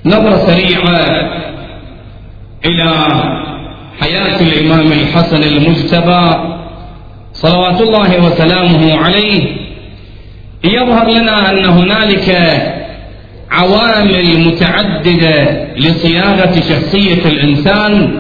نظرة سريعة إلى حياة الإمام الحسن المجتبى صلوات الله وسلامه عليه، يظهر لنا أن هنالك عوامل متعددة لصياغة شخصية الإنسان،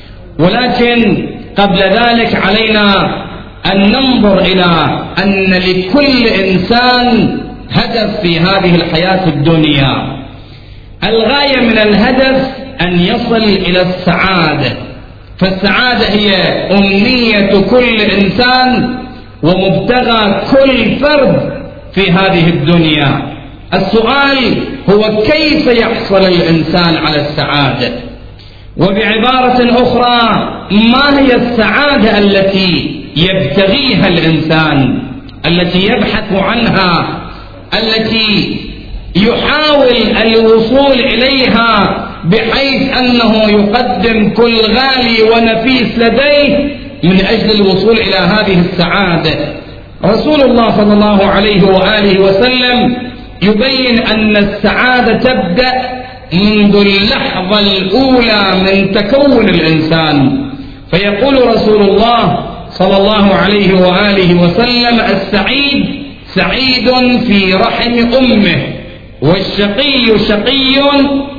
ولكن قبل ذلك علينا أن ننظر إلى أن لكل إنسان هدف في هذه الحياة الدنيا. الغاية من الهدف أن يصل إلى السعادة، فالسعادة هي أمنية كل إنسان ومبتغى كل فرد في هذه الدنيا. السؤال هو كيف يحصل الإنسان على السعادة؟ وبعبارة أخرى، ما هي السعادة التي يبتغيها الإنسان، التي يبحث عنها، التي يحاول الوصول إليها بحيث أنه يقدم كل غالي ونفيس لديه من أجل الوصول إلى هذه السعادة؟ رسول الله صلى الله عليه وآله وسلم يبين أن السعادة تبدأ منذ اللحظة الأولى من تكون الإنسان، فيقول رسول الله صلى الله عليه وآله وسلم: السعيد سعيد في رحم أمه، والشقي شقي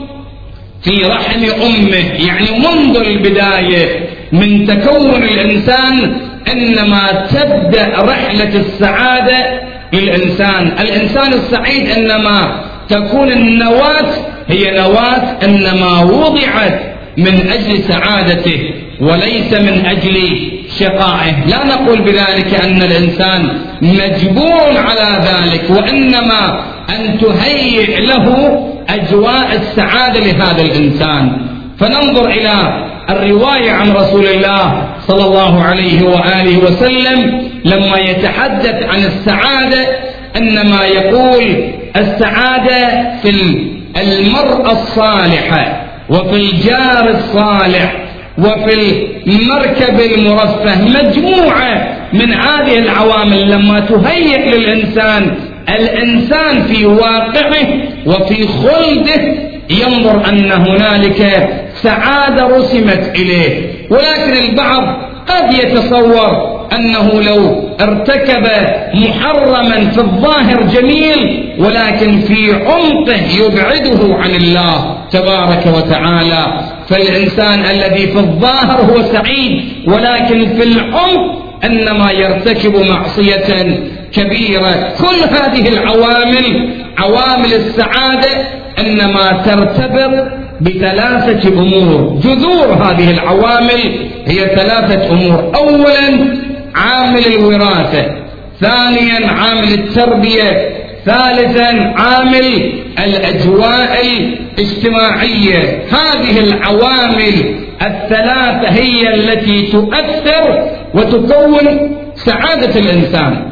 في رحم أمه. يعني منذ البداية من تكون الإنسان إنما تبدأ رحلة السعادة للإنسان. الإنسان السعيد إنما تكون النواة هي نواة إنما وضعت من أجل سعادته وليس من أجل شقائه. لا نقول بذلك أن الإنسان مجبور على ذلك، وإنما أن تهيئ له أجواء السعادة لهذا الإنسان. فننظر إلى الرواية عن رسول الله صلى الله عليه وآله وسلم لما يتحدث عن السعادة، إنما يقول: السعادة في المرأة الصالحة، وفي الجار الصالح، وفي المركب المرفه. مجموعة من هذه العوامل لما تهيئ للإنسان الإنسان في واقعه وفي خلده ينظر أن هنالك سعادة رسمت إليه. ولكن البعض قد يتصور أنه لو ارتكب محرما في الظاهر جميل، ولكن في عمقه يبعده عن الله تبارك وتعالى. فالإنسان الذي في الظاهر هو سعيد، ولكن في العمق إنما يرتكب معصية كبيرة. كل هذه العوامل، عوامل السعادة، إنما ترتبط بثلاثة أمور. جذور هذه العوامل هي ثلاثة أمور: أولا عامل الوراثة، ثانيا عامل التربية، ثالثا عامل الأجواء الاجتماعية. هذه العوامل الثلاثة هي التي تؤثر وتكون سعادة الإنسان.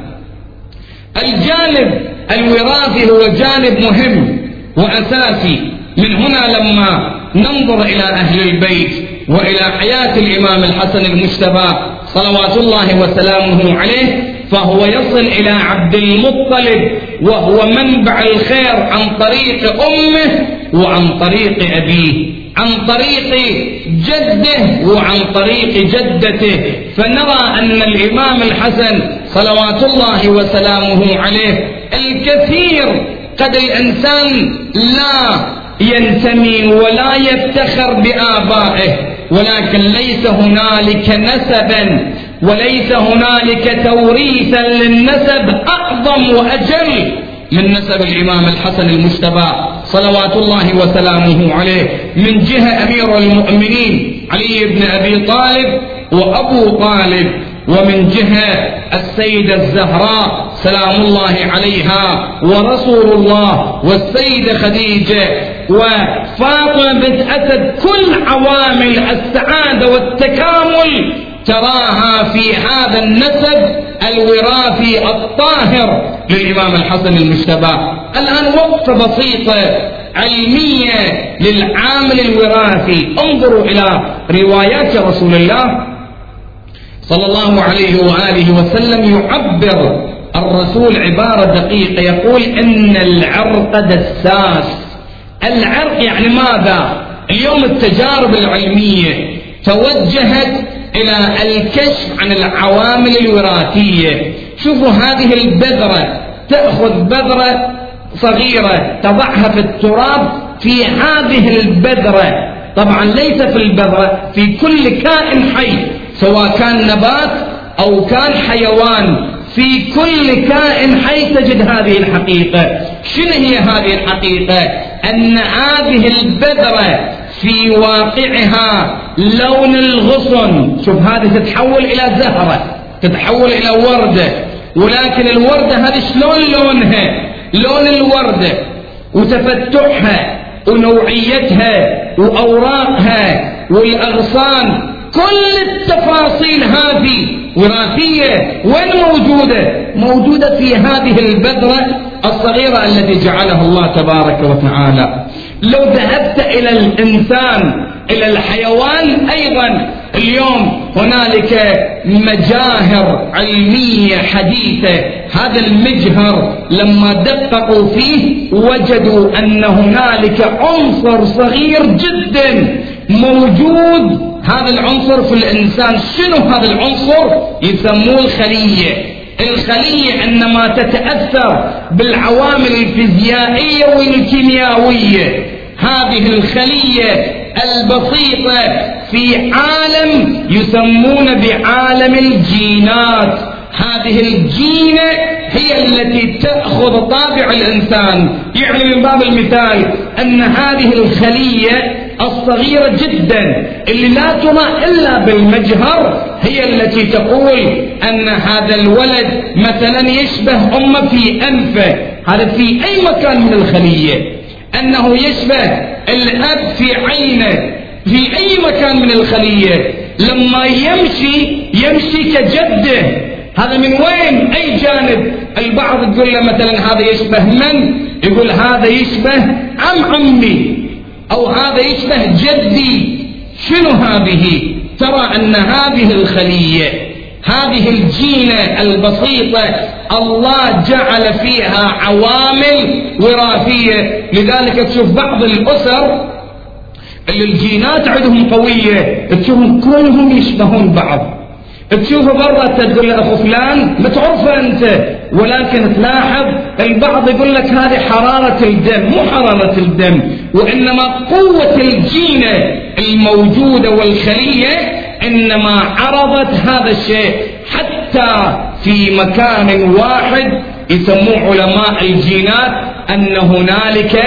الجانب الوراثي هو جانب مهم وأساسي. من هنا لما ننظر إلى أهل البيت وإلى حياة الإمام الحسن المجتبى صلوات الله وسلامه عليه، فهو يصل إلى عبد المطلب وهو منبع الخير عن طريق أمه وعن طريق أبيه، عن طريق جده وعن طريق جدته. فنرى أن الإمام الحسن صلوات الله وسلامه عليه الكثير قد الإنسان لا ينتمي ولا يفتخر بآبائه، ولكن ليس هنالك نسبا وليس هنالك توريثا للنسب أعظم وأجل من نسب الإمام الحسن المجتبى صلوات الله وسلامه عليه. من جهة أمير المؤمنين علي بن أبي طالب وأبو طالب، ومن جهة السيدة الزهراء سلام الله عليها ورسول الله، والسيدة خديجة وفاطمة بنت أسد. كل عوامل السعادة والتكامل تراها في هذا النسب الوراثي الطاهر للإمام الحسن المجتبى. الآن وقفة بسيطة علمية للعامل الوراثي. انظروا إلى روايات رسول الله صلى الله عليه وآله وسلم. يعبر الرسول عبارة دقيقة، يقول: إن العرق دساس العرق يعني ماذا؟ اليوم التجارب العلمية توجهت إلى الكشف عن العوامل الوراثية. شوفوا هذه البذرة، تأخذ بذرة صغيرة تضعها في التراب، في هذه البذرة، طبعا ليس في البذرة، في كل كائن حي سواء كان نبات أو كان حيوان، في كل كائن حي تجد هذه الحقيقة. شنو هي هذه الحقيقة؟ أن هذه البذرة في واقعها لون الغصن، شوف هذه تتحول إلى زهرة، تتحول إلى وردة، ولكن الوردة هذه شلون لونها؟ لون الوردة وتفتحها ونوعيتها وأوراقها والأغصان، كل التفاصيل هذه وراثية. وين موجودة؟ موجودة في هذه البذرة الصغيرة التي جعلها الله تبارك وتعالى. لو ذهبت إلى الإنسان، إلى الحيوان أيضا، اليوم هنالك مجاهر علمية حديثة، هذا المجهر لما دققوا فيه وجدوا أن هنالك عنصر صغير جدا موجود، هذا العنصر في الإنسان. شنو هذا العنصر؟ يسموه الخلية. الخلية عندما تتأثر بالعوامل الفيزيائية والكيميائية، هذه الخلية البسيطة في عالم يسمون بعالم الجينات، هذه الجينة هي التي تأخذ طابع الإنسان. يعني من باب المثال أن هذه الخلية الصغيرة جدا اللي لا ترى إلا بالمجهر هي التي تقول أن هذا الولد مثلا يشبه أمه في أنفه، هذا في أي مكان من الخلية. أنه يشبه الأب في عينه في أي مكان من الخلية. لما يمشي كجده، هذا من وين؟ أي جانب؟ البعض يقول له مثلا هذا يشبه من؟ يقول هذا يشبه عمي، أو هذا يشبه جدي. شنو هذه؟ ترى أن هذه الخلية، هذه الجينة البسيطة الله جعل فيها عوامل وراثية. لذلك تشوف بعض الأسر اللي الجينات عندهم قوية، تشوفهم كلهم يشبهون بعض. تشوفه برا تقول له أخو فلان ما تعرفه أنت، ولكن تلاحظ البعض يقول لك هذه حرارة الدم. مو حرارة الدم، وإنما قوة الجينة الموجودة والخلية إنما عرضت هذا الشيء. حتى في مكان واحد يسموه علماء الجينات أن هنالك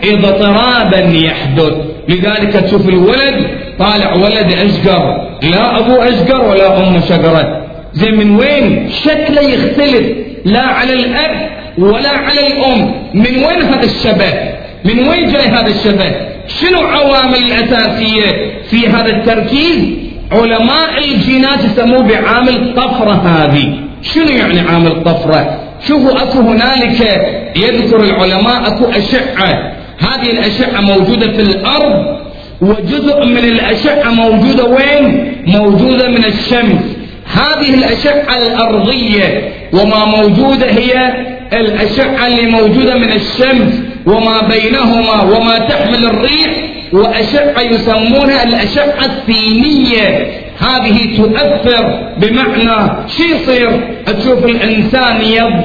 اضطرابا يحدث. لذلك تشوف الولد طالع ولد أشقر، لا أبوه أشقر ولا أمه شقرة. زي من وين؟ شكله يختلف، لا على الأب ولا على الأم. من وين هذا الشبه؟ من وين جاي هذا الشبه؟ شنو عوامل الأساسية في هذا التركيز؟ علماء الجينات يسموه بعامل طفرة. هذه شنو يعني عامل طفرة؟ شوفوا أكو هنالك يذكر العلماء أكو أشعة، هذه الأشعة موجودة في الأرض، وجزء من الأشعة موجودة وين؟ موجودة من الشمس. هذه الأشعة الأرضية وما موجودة هي الأشعة اللي موجودة من الشمس وما بينهما وما تحمل الريح، وأشعة يسمونها الأشعة الثينية. هذه تؤثر، بمعنى شو يصير؟ تشوف الإنسان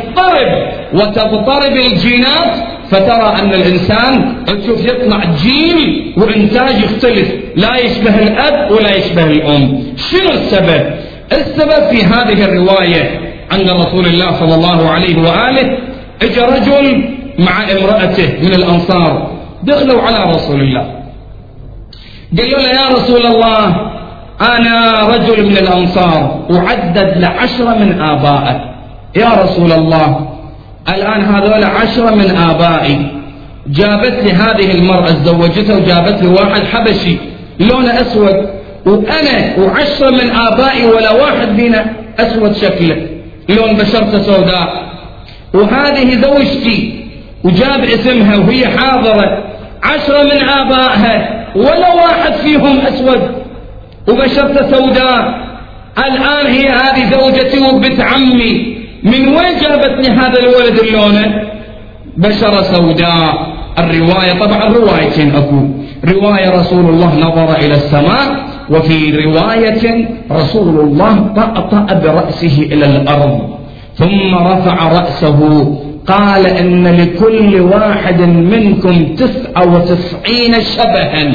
يضطرب وتضطرب الجينات، فترى أن الإنسان تشوف يطلع جيل وإنتاج يختلف، لا يشبه الأب ولا يشبه الأم. شنو السبب؟ السبب في هذه الرواية عند رسول الله صلى الله عليه وآله، اجى رجل مع امرأته من الأنصار، دخلوا على رسول الله، قالوا له يا رسول الله أنا رجل من الأنصار أعدد ل10 من آبائك. يا رسول الله الآن هذول 10 من آبائي، جابت لي هذه المرأة تزوجتها وجابت لي واحد حبشي لونه أسود، وأنا و10 من آبائي ولا واحد بينا أسود شكله، لون بشرته سوداء، وهذه زوجتي وجاب اسمها وهي حاضرة، 10 من آبائها ولا واحد فيهم أسود وبشرته سوداء. الآن هي هذه زوجتي وبنت عمي، من وين جابتني هذا الولد اللونه بشرة سوداء؟ الرواية طبعا روايتين أكو، رواية رسول الله نظر إلى السماء، وفي رواية رسول الله طأطأ برأسه إلى الأرض ثم رفع رأسه قال إن لكل واحد منكم 99 شبها،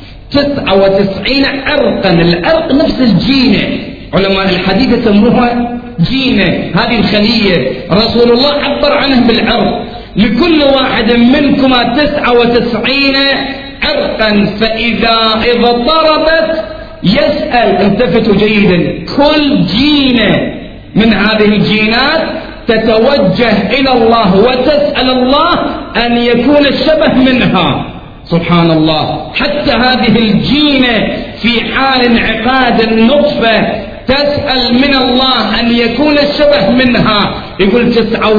99 عرقا. العرق نفس الجينة، علماء الحديث يسموها جينة، هذه الخلية رسول الله عبر عنه بالعرق. لكل واحد منكما 99 عرقا، فإذا اضطربت يسأل، التفتوا جيدا، كل جينة من هذه الجينات تتوجه إلى الله وتسأل الله أن يكون الشبه منها. سبحان الله، حتى هذه الجينة في حال انعقاد النطفة تسأل من الله أن يكون الشبه منها. يقول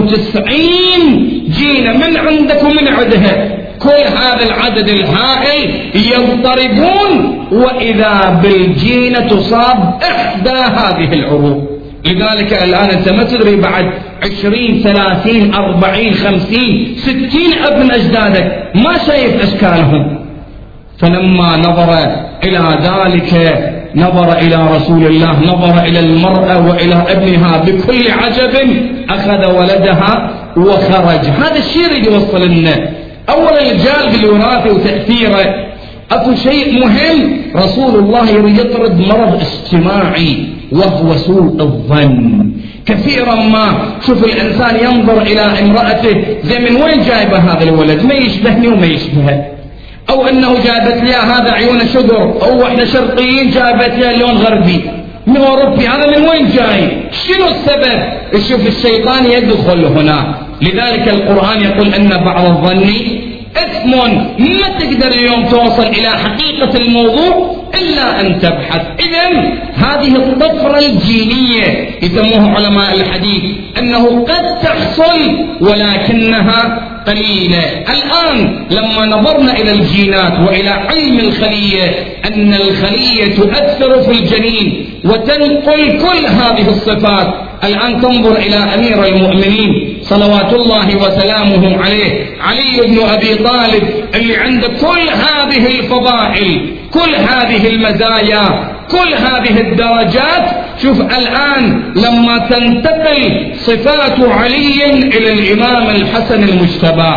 99 جينة من عندك ومن عندها، كل هذا العدد الهائل يضطربون، وإذا بالجينة تصاب إحدى هذه العروق. لذلك الآن أنت ما تدري بعد 20 30 40 50 60 ابن أجدادك ما شايف أشكالهم. فلما نظر إلى ذلك نظر إلى رسول الله، نظر إلى المرأة وإلى ابنها بكل عجب، أخذ ولدها وخرج. هذا الشيء يريد يوصل لنا. أولا الجانب الوراثي وتأثيره، أكو شيء مهم، رسول الله يريد يطرد مرض اجتماعي وهو سوء الظن. كثيرا ما شوف الإنسان ينظر إلى امرأته زي من وين جايبه هذا الولد، ما يشبهني وما يشبهه، أو أنه جابت لي هذا عيون شجر، أو إحنا شرقيين جابت لي لون غربي من أوروبي، هذا من وين جاي؟ شنو السبب؟ شوف الشيطان يدخل هنا. لذلك القرآن يقول أن بعض الظن إثم، ما تقدر اليوم توصل إلى حقيقة الموضوع إلا أن تبحث. إذن هذه الطفرة الجينية يسموها علماء الحديث أنه قد تحصل ولكنها قليلة. الآن لما نظرنا إلى الجينات وإلى علم الخلية أن الخلية تؤثر في الجنين وتنقل كل هذه الصفات. الآن تنظر إلى أمير المؤمنين صلوات الله وسلامه عليه، علي بن أبي طالب، اللي عنده كل هذه الفضائل، كل هذه المزايا، كل هذه الدرجات. شوف الآن لما تنتقل صفات علي إلى الإمام الحسن المجتبى،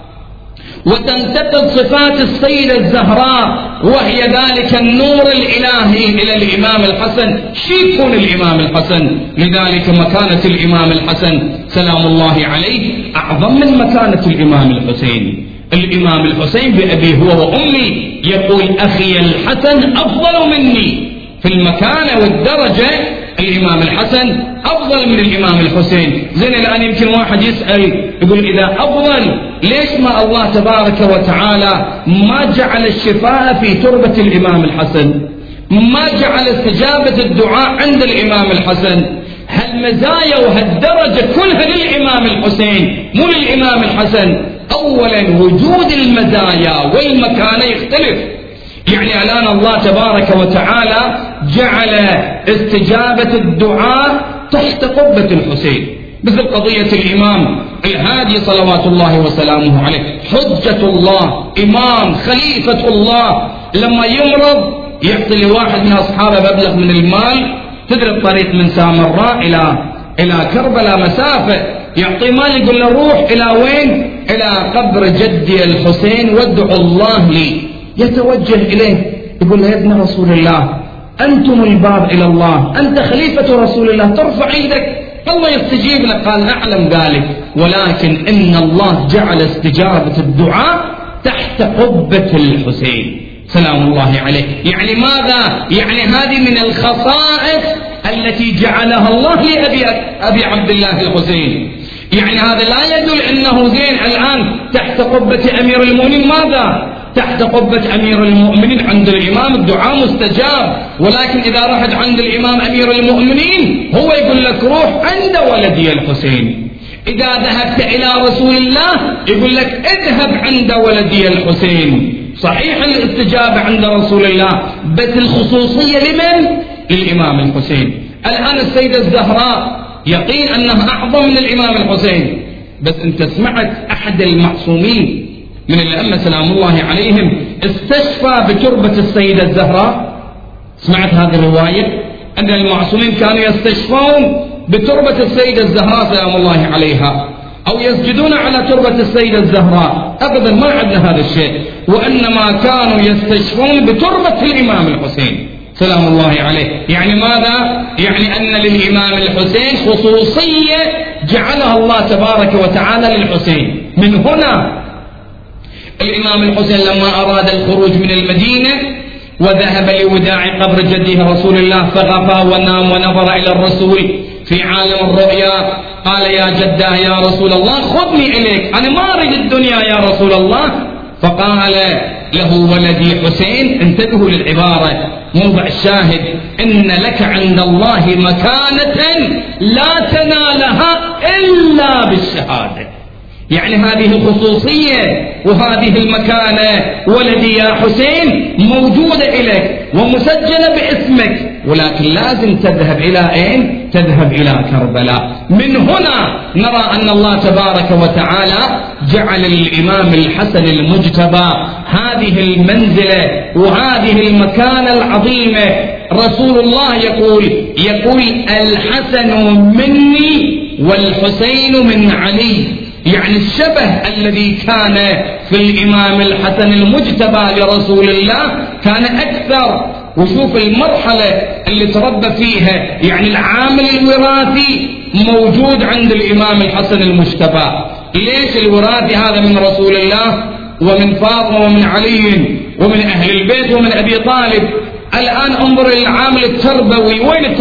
وتنتقل صفات السيدة الزهراء وهي ذلك النور الإلهي إلى الإمام الحسن، شو يكون الإمام الحسن؟ لذلك مكانة الإمام الحسن سلام الله عليه أعظم من مكانة الإمام الحسين. الإمام الحسين بأبي هو وأمي يقول أخي الحسن أفضل مني في المكانة والدرجة. الإمام الحسن أفضل من الإمام الحسين. زين الآن يمكن واحد يسأل يقول إذا أفضل ليش ما الله تبارك وتعالى ما جعل الشفاء في تربة الإمام الحسن، ما جعل استجابة الدعاء عند الإمام الحسن؟ هالمزايا وهالدرجة كلها للإمام الحسين مو للإمام الحسن. أولا وجود المزايا والمكانة يختلف. يعني الآن الله تبارك وتعالى جعل استجابة الدعاء تحت قبة الحسين، مثل قضية الإمام الهادي صلوات الله وسلامه عليه، حجة الله، إمام خليفة الله، لما يمرض يعطي لواحد من أصحابه مبلغ من المال، تدري الطريق من سامراء إلى كربلاء مسافة، يعطي مال يقول له روح إلى وين؟ إلى قبر جدي الحسين وادعو الله لي. يتوجه إليه يقول له يا ابن رسول الله أنتم الباب إلى الله، أنت خليفة رسول الله، ترفع يدك الله يستجيب لك. قال أعلم ذلك، ولكن إن الله جعل استجابة الدعاء تحت قبة الحسين سلام الله عليه. يعني ماذا؟ يعني هذه من الخصائص التي جعلها الله لأبي عبد الله الحسين. يعني هذا لا يدل أنه زين الآن تحت قبة أمير المؤمنين. ماذا؟ تحت قبة أمير المؤمنين عند الإمام الدعاء مستجاب، ولكن إذا رحت عند الإمام أمير المؤمنين هو يقول لك روح عند ولدي الحسين. إذا ذهبت إلى رسول الله يقول لك اذهب عند ولدي الحسين. صحيح الاستجابة عند رسول الله، بس الخصوصية لمن؟ للإمام الحسين. الآن السيدة الزهراء يقين أنها أعظم من الإمام الحسين، بس أنت سمعت أحد المعصومين من الأئمة سلام الله عليهم استشفى بتربة السيدة الزهراء. سمعت هذه الرواية أن المعصومين كانوا يستشفون بتربة السيدة الزهراء سلام الله عليها، أو يسجدون على تربة السيدة الزهراء. أبدا ما عندنا هذا الشيء، وإنما كانوا يستشفون بتربة الإمام الحسين سلام الله عليه. يعني ماذا؟ يعني أن للإمام الحسين خصوصية جعلها الله تبارك وتعالى للحسين. من هنا الإمام الحسين لما أراد الخروج من المدينة وذهب لوداع قبر جده رسول الله، فغفى ونام ونظر إلى الرسول في عالم الرؤيا، قال يا جده يا رسول الله خذني إليك، أنا ما أريد الدنيا يا رسول الله. فقال له ولدي حسين، انتبهوا للعبارة موضع الشاهد، إن لك عند الله مكانة لا تنالها إلا بالشهادة. يعني هذه الخصوصية وهذه المكانة ولدي يا حسين موجودة إليك ومسجلة باسمك، ولكن لازم تذهب إلى أين؟ تذهب إلى كربلاء. من هنا نرى أن الله تبارك وتعالى جعل الإمام الحسن المجتبى هذه المنزلة وهذه المكانة العظيمة. رسول الله يقول الحسن مني والحسين من علي، يعني الشبه الذي كان في الإمام الحسن المجتبى لرسول الله كان أكثر. وشوف المرحلة اللي تربى فيها، يعني العامل الوراثي موجود عند الإمام الحسن المجتبى. ليش الوراثي هذا؟ من رسول الله ومن فاطمة ومن علي ومن أهل البيت ومن أبي طالب. الآن انظر العامل التربوي وين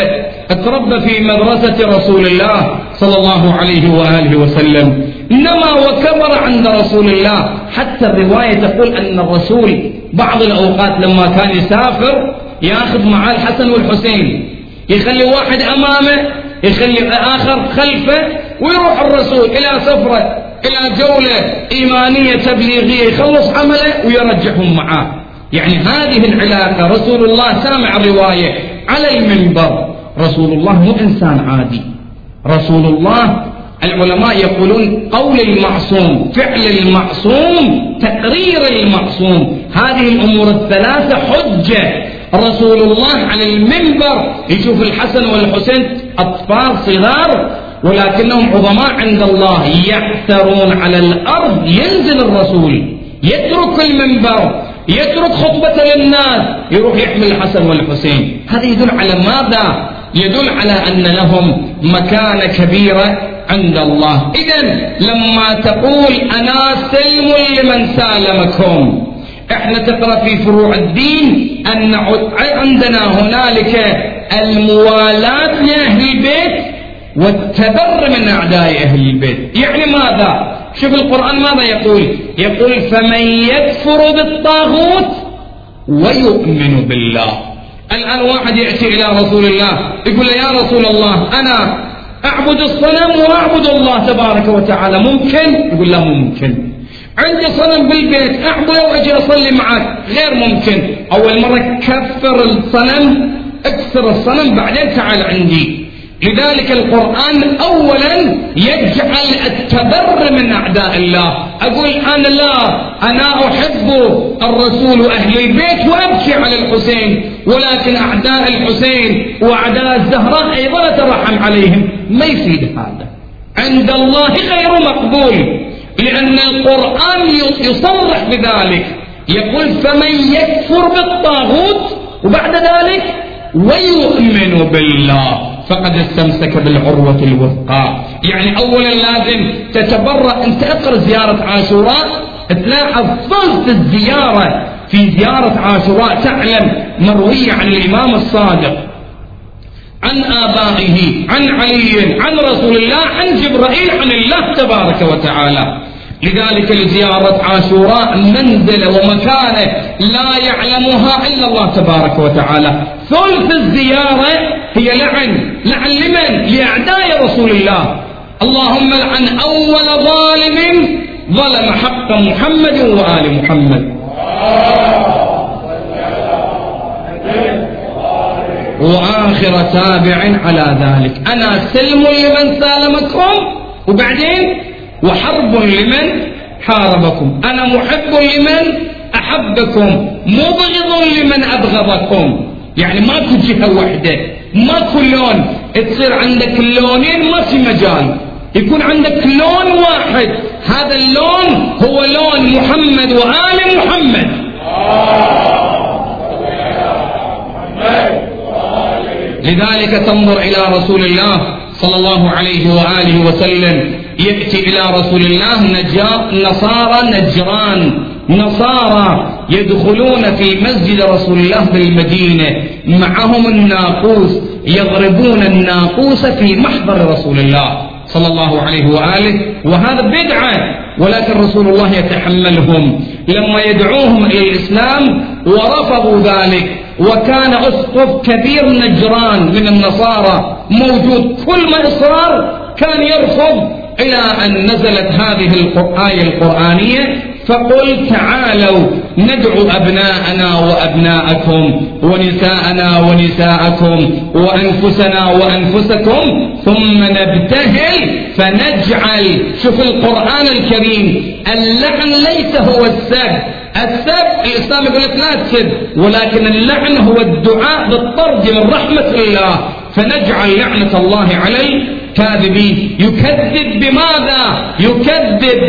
تربى في مدرسة رسول الله صلى الله عليه وآله وسلم، نما وكبر عند رسول الله. حتى الرواية تقول أن الرسول بعض الأوقات لما كان يسافر يأخذ معه الحسن والحسين، يخلي واحد أمامه يخلي آخر خلفه، ويروح الرسول إلى سفرة إلى جولة إيمانية تبليغية، يخلص عمله ويرجعهم معاه. يعني هذه العلاقة. رسول الله سامع الرواية على المنبر، رسول الله مو إنسان عادي. رسول الله العلماء يقولون قول المعصوم، فعل المعصوم، تقرير المعصوم، هذه الأمور الثلاثة حجة. رسول الله على المنبر يشوف الحسن والحسين أطفال صغار ولكنهم عظماء عند الله، يعثرون على الأرض، ينزل الرسول يترك المنبر، يترك خطبة للناس، يروح يحمل الحسن والحسين. هذا يدل على ماذا؟ يدل على أن لهم مكانة كبيرة عند الله. إذن لما تقول أنا سلم لمن سالمكم، احنا تقرأ في فروع الدين أن عندنا هنالك الموالاة لأهل البيت والتبر من أعداء أهل البيت. يعني ماذا؟ شوف القرآن ماذا يقول فمن يكفر بالطاغوت ويؤمن بالله. الآن واحد يأتي إلى رسول الله يقول يا رسول الله أنا أعبد الصنم وأعبد الله تبارك وتعالى، ممكن؟ يقول لا ممكن. عندي صنم بالبيت أعبده وأجي أصلي معك، غير ممكن. أول مرة كفر الصنم، اكسر الصنم، بعدين تعال عندي. لذلك القرآن أولا يجعل التبر من أعداء الله. أقول أنا لا، أنا أحب الرسول وأهل البيت وأبكي على الحسين، ولكن أعداء الحسين وأعداء الزهراء أيضا أترحم عليهم. ما يفيد هذا، عند الله غير مقبول، لأن القرآن يصرح بذلك. يقول فمن يكفر بالطاغوت وبعد ذلك ويؤمن بالله فقد استمسك بالعروة الوثقى. يعني أولا لازم تتبرأ. أنت اقرأ زيارة عاشوراء تلاحظ ثلث الزيارة في زيارة عاشوراء تعلم مروية عن الإمام الصادق، عن آبائه، عن علي، عن رسول الله، عن جبرائيل، عن الله تبارك وتعالى. لذلك لزيارة عاشوراء منزلة ومكانة لا يعلمها إلا الله تبارك وتعالى. ثلث الزيارة هي لعن لمن؟ لأعداء رسول الله. اللهم لعن أول ظالم ظلم حق محمد وآل محمد، وآخر تابع على ذلك. أنا سلم لمن سالمكم، وبعدين وحرب لمن حاربكم، أنا محب لمن أحبكم، مبغض لمن أبغضكم. يعني ماكو جهة واحدة، ماكو لون، تصير عندك اللونين ما في مجال، يكون عندك لون واحد، هذا اللون هو لون محمد وآل محمد. لذلك تنظر إلى رسول الله صلى الله عليه وآله وسلم، يأتي إلى رسول الله نصارى نجران، نصارى يدخلون في مسجد رسول الله بالمدينة، معهم الناقوس، يضربون الناقوس في محضر رسول الله صلى الله عليه وآله، وهذا بدعة، ولكن رسول الله يتحملهم لما يدعوهم إلى الإسلام ورفضوا ذلك. وكان أسقف كبير نجران من النصارى موجود، كل ما إصرار كان يرفض، إلى أن نزلت هذه الآية القرآنية: فقل تعالوا ندعو أبناءنا وأبناءكم ونساءنا ونساءكم وأنفسنا وأنفسكم ثم نبتهل فنجعل. شوف القرآن الكريم، اللعن ليس هو السب، السب الإسلام يقول لك لا تسب، ولكن اللعن هو الدعاء بالطرد من رحمة الله، فنجعل لعنة الله عليه كاذبين. يكذب بماذا؟ يكذب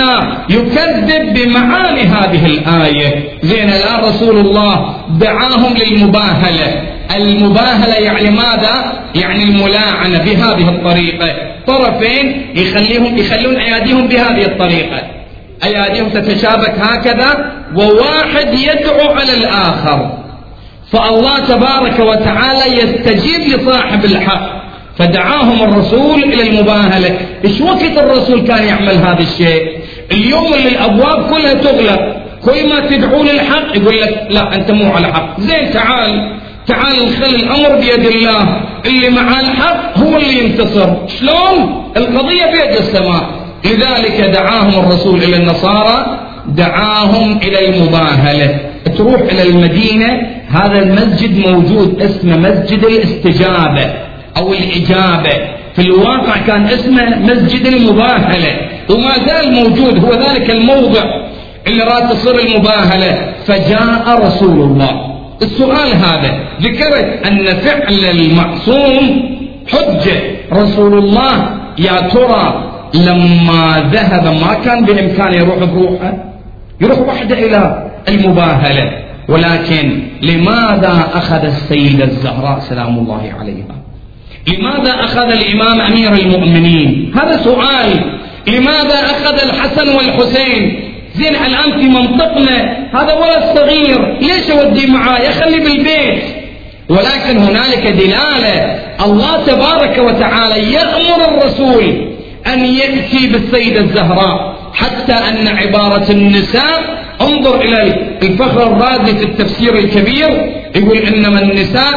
بمعاني هذه الآية. زين، الآن رسول الله دعاهم للمباهلة. المباهلة يعني ماذا؟ يعني الملاعنة بهذه الطريقة، طرفين يخلون أياديهم بهذه الطريقة، أياديهم تتشابك هكذا، وواحد يدعو على الآخر، فالله تبارك وتعالى يستجيب لصاحب الحق، فدعاهم الرسول إلى المباهلة. إيش وقت الرسول كان يعمل هذا الشيء؟ اليوم اللي الأبواب كلها تغلق، كل ما تدعو للحق يقول لك لا أنت مو على حق، زين تعال نخلي الأمر بيد الله، اللي مع الحق هو اللي ينتصر. شلون؟ القضية بيد السماء. لذلك دعاهم الرسول إلى النصارى، دعاهم إلى المباهلة. تروح إلى المدينة، هذا المسجد موجود اسمه مسجد الاستجابة أو الإجابة، في الواقع كان اسمه مسجد المباهلة، وما زال موجود، هو ذلك الموضع اللي راد تصير المباهلة. فجاء رسول الله. السؤال هذا ذكرت أن فعل المعصوم حجة. رسول الله يا ترى لما ذهب ما كان بإمكانه يروح بروحه، يروح وحده إلى المباهلة، ولكن لماذا أخذ السيدة الزهراء سلام الله عليها؟ لماذا أخذ الإمام أمير المؤمنين؟ هذا سؤال. لماذا أخذ الحسن والحسين؟ زين، الآن في منطقنا هذا ولد صغير، ليش أودي معاه؟ يخلي بالبيت. ولكن هنالك دلالة، الله تبارك وتعالى يأمر الرسول أن يأتي بالسيدة الزهراء، حتى أن عبارة النساء، انظر إلى الفخر الرازي في التفسير الكبير، يقول إنما النساء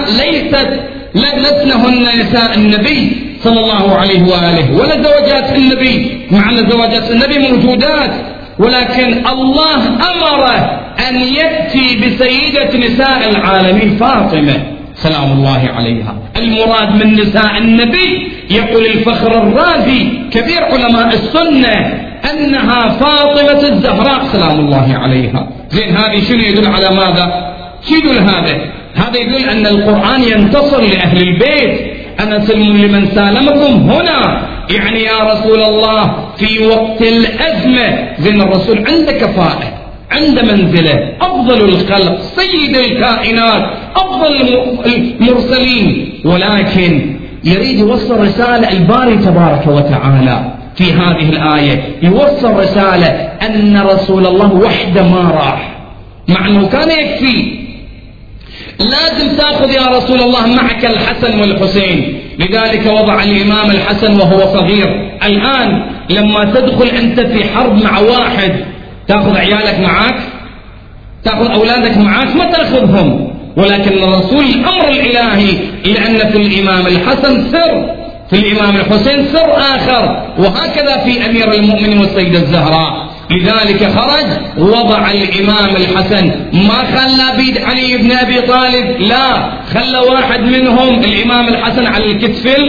لسنهن نساء النبي صلى الله عليه وآله ولا زوجات النبي، مع أن زوجات النبي موجودات، ولكن الله أمر أن يأتي بسيدة نساء العالمين فاطمة سلام الله عليها. المراد من نساء النبي، يقول الفخر الرازي كبير علماء السنة، أنها فاطمة الزهراء سلام الله عليها. زين، هذه شنو يدل على ماذا؟ شو يدل هذا؟ هذا يدل أن القرآن ينتصر لأهل البيت. أنا سلم لمن سالمكم هنا، يعني يا رسول الله في وقت الأزمة. زين، الرسول عنده كفاءة، عنده منزلة، أفضل الخلق، سيد الكائنات، أفضل المرسلين، ولكن يريد يوصل رسالة. الباري تبارك وتعالى في هذه الآية يوصل رسالة أن رسول الله وحده ما راح، مع أنه كان يكفي. لازم تأخذ يا رسول الله معك الحسن والحسين، لذلك وضع الإمام الحسن وهو صغير. الآن لما تدخل أنت في حرب مع واحد، تأخذ عيالك معك، تأخذ أولادك معك، ما تأخذهم، ولكن الرسول الأمر الإلهي، لأن في الإمام الحسن سر، في الإمام الحسين سر آخر، وهكذا في أمير المؤمنين والسيدة الزهراء. لذلك خرج وضع الإمام الحسن، ما خلى بيد علي بن أبي طالب، لا، خلى واحد منهم الإمام الحسن على الكتف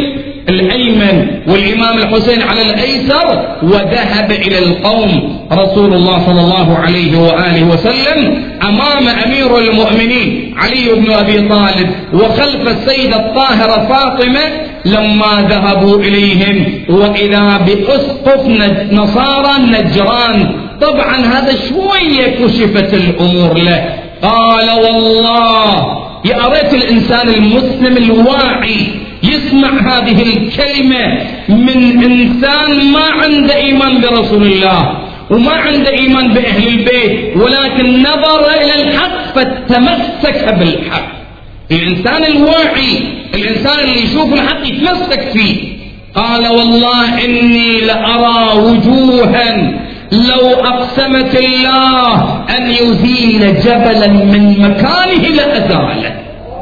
الأيمن والإمام الحسين على الأيسر، وذهب إلى القوم رسول الله صلى الله عليه وآله وسلم أمام أمير المؤمنين علي بن أبي طالب وخلف السيدة الطاهرة فاطمة لما ذهبوا إليهم، وإذا بأسقف نصارى نجران. طبعا هذا شوية كشفت الأمور له. قال والله يا ريت الإنسان المسلم الواعي يسمع هذه الكلمة من إنسان ما عنده إيمان برسول الله وما عنده إيمان بأهل البيت، ولكن نظر إلى الحق فتمسك بالحق. الإنسان الواعي، الإنسان اللي يشوف الحق يتمسك فيه. قال والله إني لأرى وجوها لو أقسمت الله أن يزيل جبلا من مكانه لأزاله.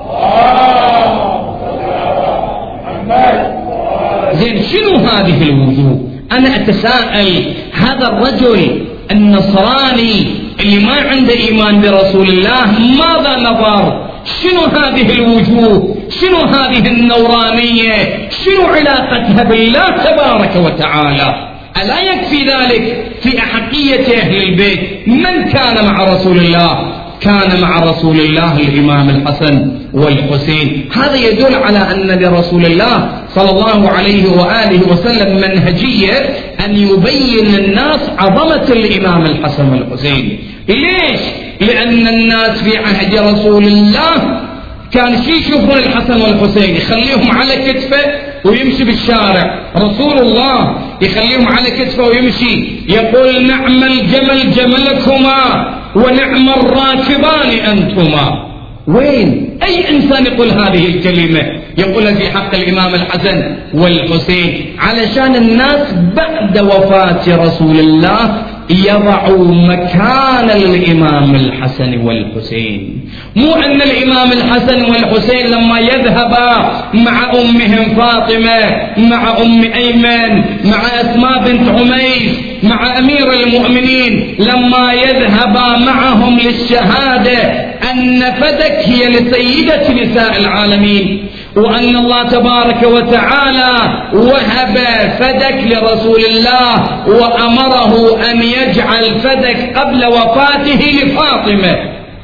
زين شنو هذه الوجوه؟ أنا أتساءل هذا الرجل النصراني اللي ما عنده إيمان برسول الله ماذا نظر؟ شنو هذه الوجوه؟ شنو هذه النورانية؟ شنو علاقتها بالله تبارك وتعالى؟ ألا يكفي ذلك في أحقية أهل البيت؟ من كان مع رسول الله؟ كان مع رسول الله الإمام الحسن والحسين. هذا يدل على أن لرسول الله صلى الله عليه وآله وسلم منهجية أن يبين للناس عظمة الإمام الحسن والحسين. ليش؟ لأن الناس في عهد رسول الله كان يشوفون الحسن والحسين يخليهم على كتفه ويمشي بالشارع، رسول الله يخليهم على كتفه ويمشي يقول نعم الجمل جملكما ونعم الراكبان أنتما. وين أي إنسان يقول هذه الكلمة؟ يقولها في حق الإمام الحسن والحسين علشان الناس بعد وفاة رسول الله يضعوا مكان الإمام الحسن والحسين. مو أن الإمام الحسن والحسين لما يذهبا مع أمهم فاطمة مع أم أيمن مع أسماء بنت عميس مع أمير المؤمنين لما يذهبا معهم للشهادة أن فدك هي لسيدة نساء العالمين، وأن الله تبارك وتعالى وهب فدك لرسول الله وأمره أن يجعل فدك قبل وفاته لفاطمة،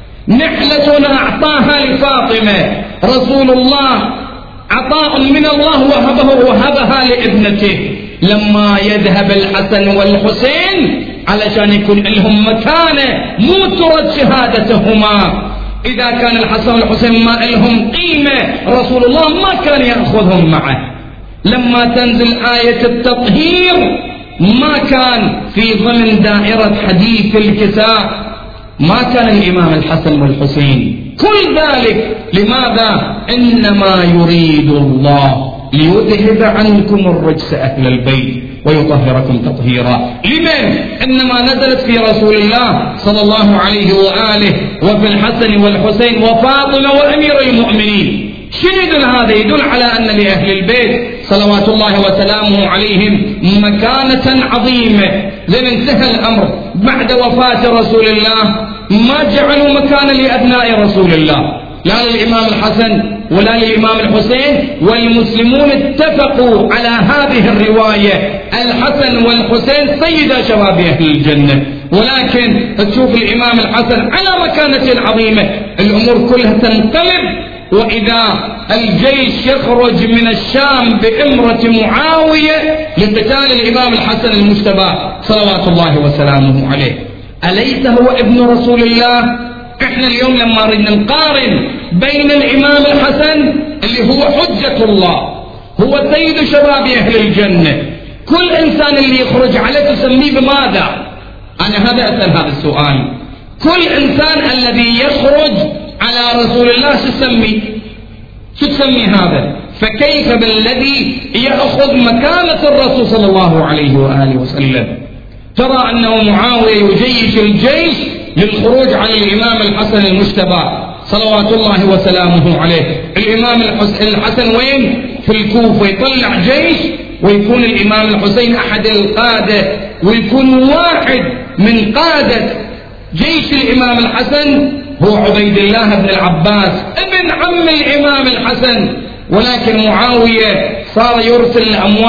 نحلة أعطاها لفاطمة، رسول الله عطاء من الله وهبها لابنته. لما يذهب الحسن والحسين علشان يكون لهم مكانة مو ترد شهادتهما. إذا كان الحسن والحسين ما لهم قيمة رسول الله ما كان يأخذهم معه. لما تنزل آية التطهير ما كان في ضمن دائرة حديث الكساء، ما كان الإمام الحسن والحسين. كل ذلك لماذا؟ إنما يريد الله ليذهب عنكم الرجس أهل البيت ويطهركم تطهيرا. لمن؟ إنما نزلت في رسول الله صلى الله عليه وآله وفي الحسن والحسين وفاطمة وأمير المؤمنين. شنو يدل هذا؟ يدل على أن لأهل البيت صلوات الله وسلامه عليهم مكانة عظيمة. لأن انتهى الأمر بعد وفاة رسول الله ما جعلوا مكانا لأبناء رسول الله، لا للإمام الحسن ولا للإمام الحسين، والمسلمون اتفقوا على هذه الرواية. الحسن والحسين سيدا شباب أهل الجنة، ولكن تشوف الإمام الحسن على مكانة عظيمة. الأمور كلها تنقلب وإذا الجيش يخرج من الشام بإمرة معاوية لقتال الإمام الحسن المجتبى صلوات الله وسلامه عليه. أليس هو ابن رسول الله؟ احنا اليوم لما ردنا نقارن بين الإمام الحسن اللي هو حجة الله، هو سيد شباب أهل الجنة، كل إنسان اللي يخرج عليه تسميه بماذا؟ أنا هذا أسأل هذا السؤال. كل إنسان الذي يخرج على رسول الله شو تسمي هذا؟ فكيف بالذي يأخذ مكانة الرسول صلى الله عليه وآله وسلم؟ ترى أنه معاوية يجيش الجيش للخروج على الإمام الحسن المجتبى صلوات الله وسلامه عليه. الإمام الحسن وين؟ في الكوفة، يطلع جيش ويكون الإمام الحسين أحد القادة، ويكون واحد من قادة جيش الإمام الحسن هو عبيد الله بن العباس ابن عم الإمام الحسن. ولكن معاوية صار يرسل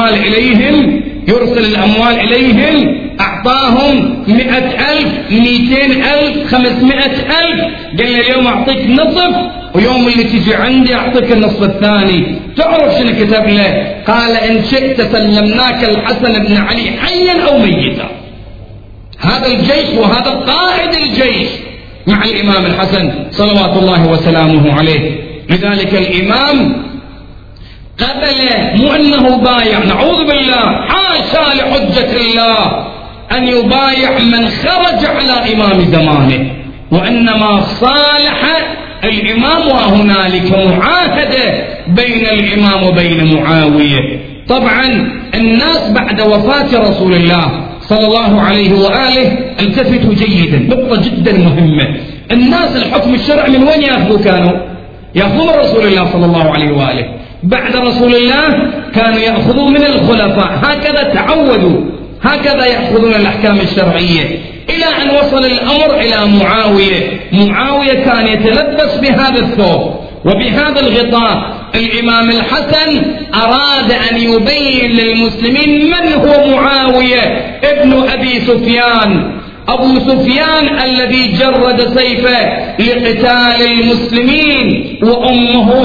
الأموال إليهم أعطاهم 100,000 200,000 500,000. قال له اليوم أعطيك نصف، ويوم اللي تجي عندي أعطيك النصف الثاني. تعرف شنو كتب له؟ قال إن شئت سلمناك الحسن بن علي حيا أو ميتا. هذا الجيش وهذا قائد الجيش مع الإمام الحسن صلوات الله وسلامه عليه. لذلك الإمام قبل، مو أنه بايع، نعوذ بالله، حاشا لحجة الله أن يبايع من خرج على إمام زمانه، وإنما صالح الإمام وهنالك معاهدة بين الإمام وبين معاوية. طبعا الناس بعد وفاة رسول الله صلى الله عليه وآله التفتوا جيدا، نقطة جدا مهمة. الناس الحكم الشرعي من وين يأخذوا؟ كانوا يأخذون من رسول الله صلى الله عليه وآله. بعد رسول الله كانوا يأخذوا من الخلفاء، هكذا تعودوا، هكذا يأخذون الأحكام الشرعية، إلى أن وصل الأمر إلى معاوية. معاوية كان يتلبس بهذا الثوب وبهذا الغطاء. الإمام الحسن أراد أن يبين للمسلمين من هو معاوية ابن أبي سفيان، أبو سفيان الذي جرد سيفه لقتال المسلمين، وأمه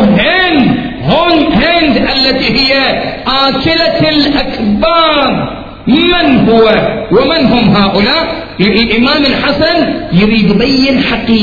هند التي هي آكلة الأكباد. من هو ومن هم هؤلاء؟ الإمام الحسن يريد يبين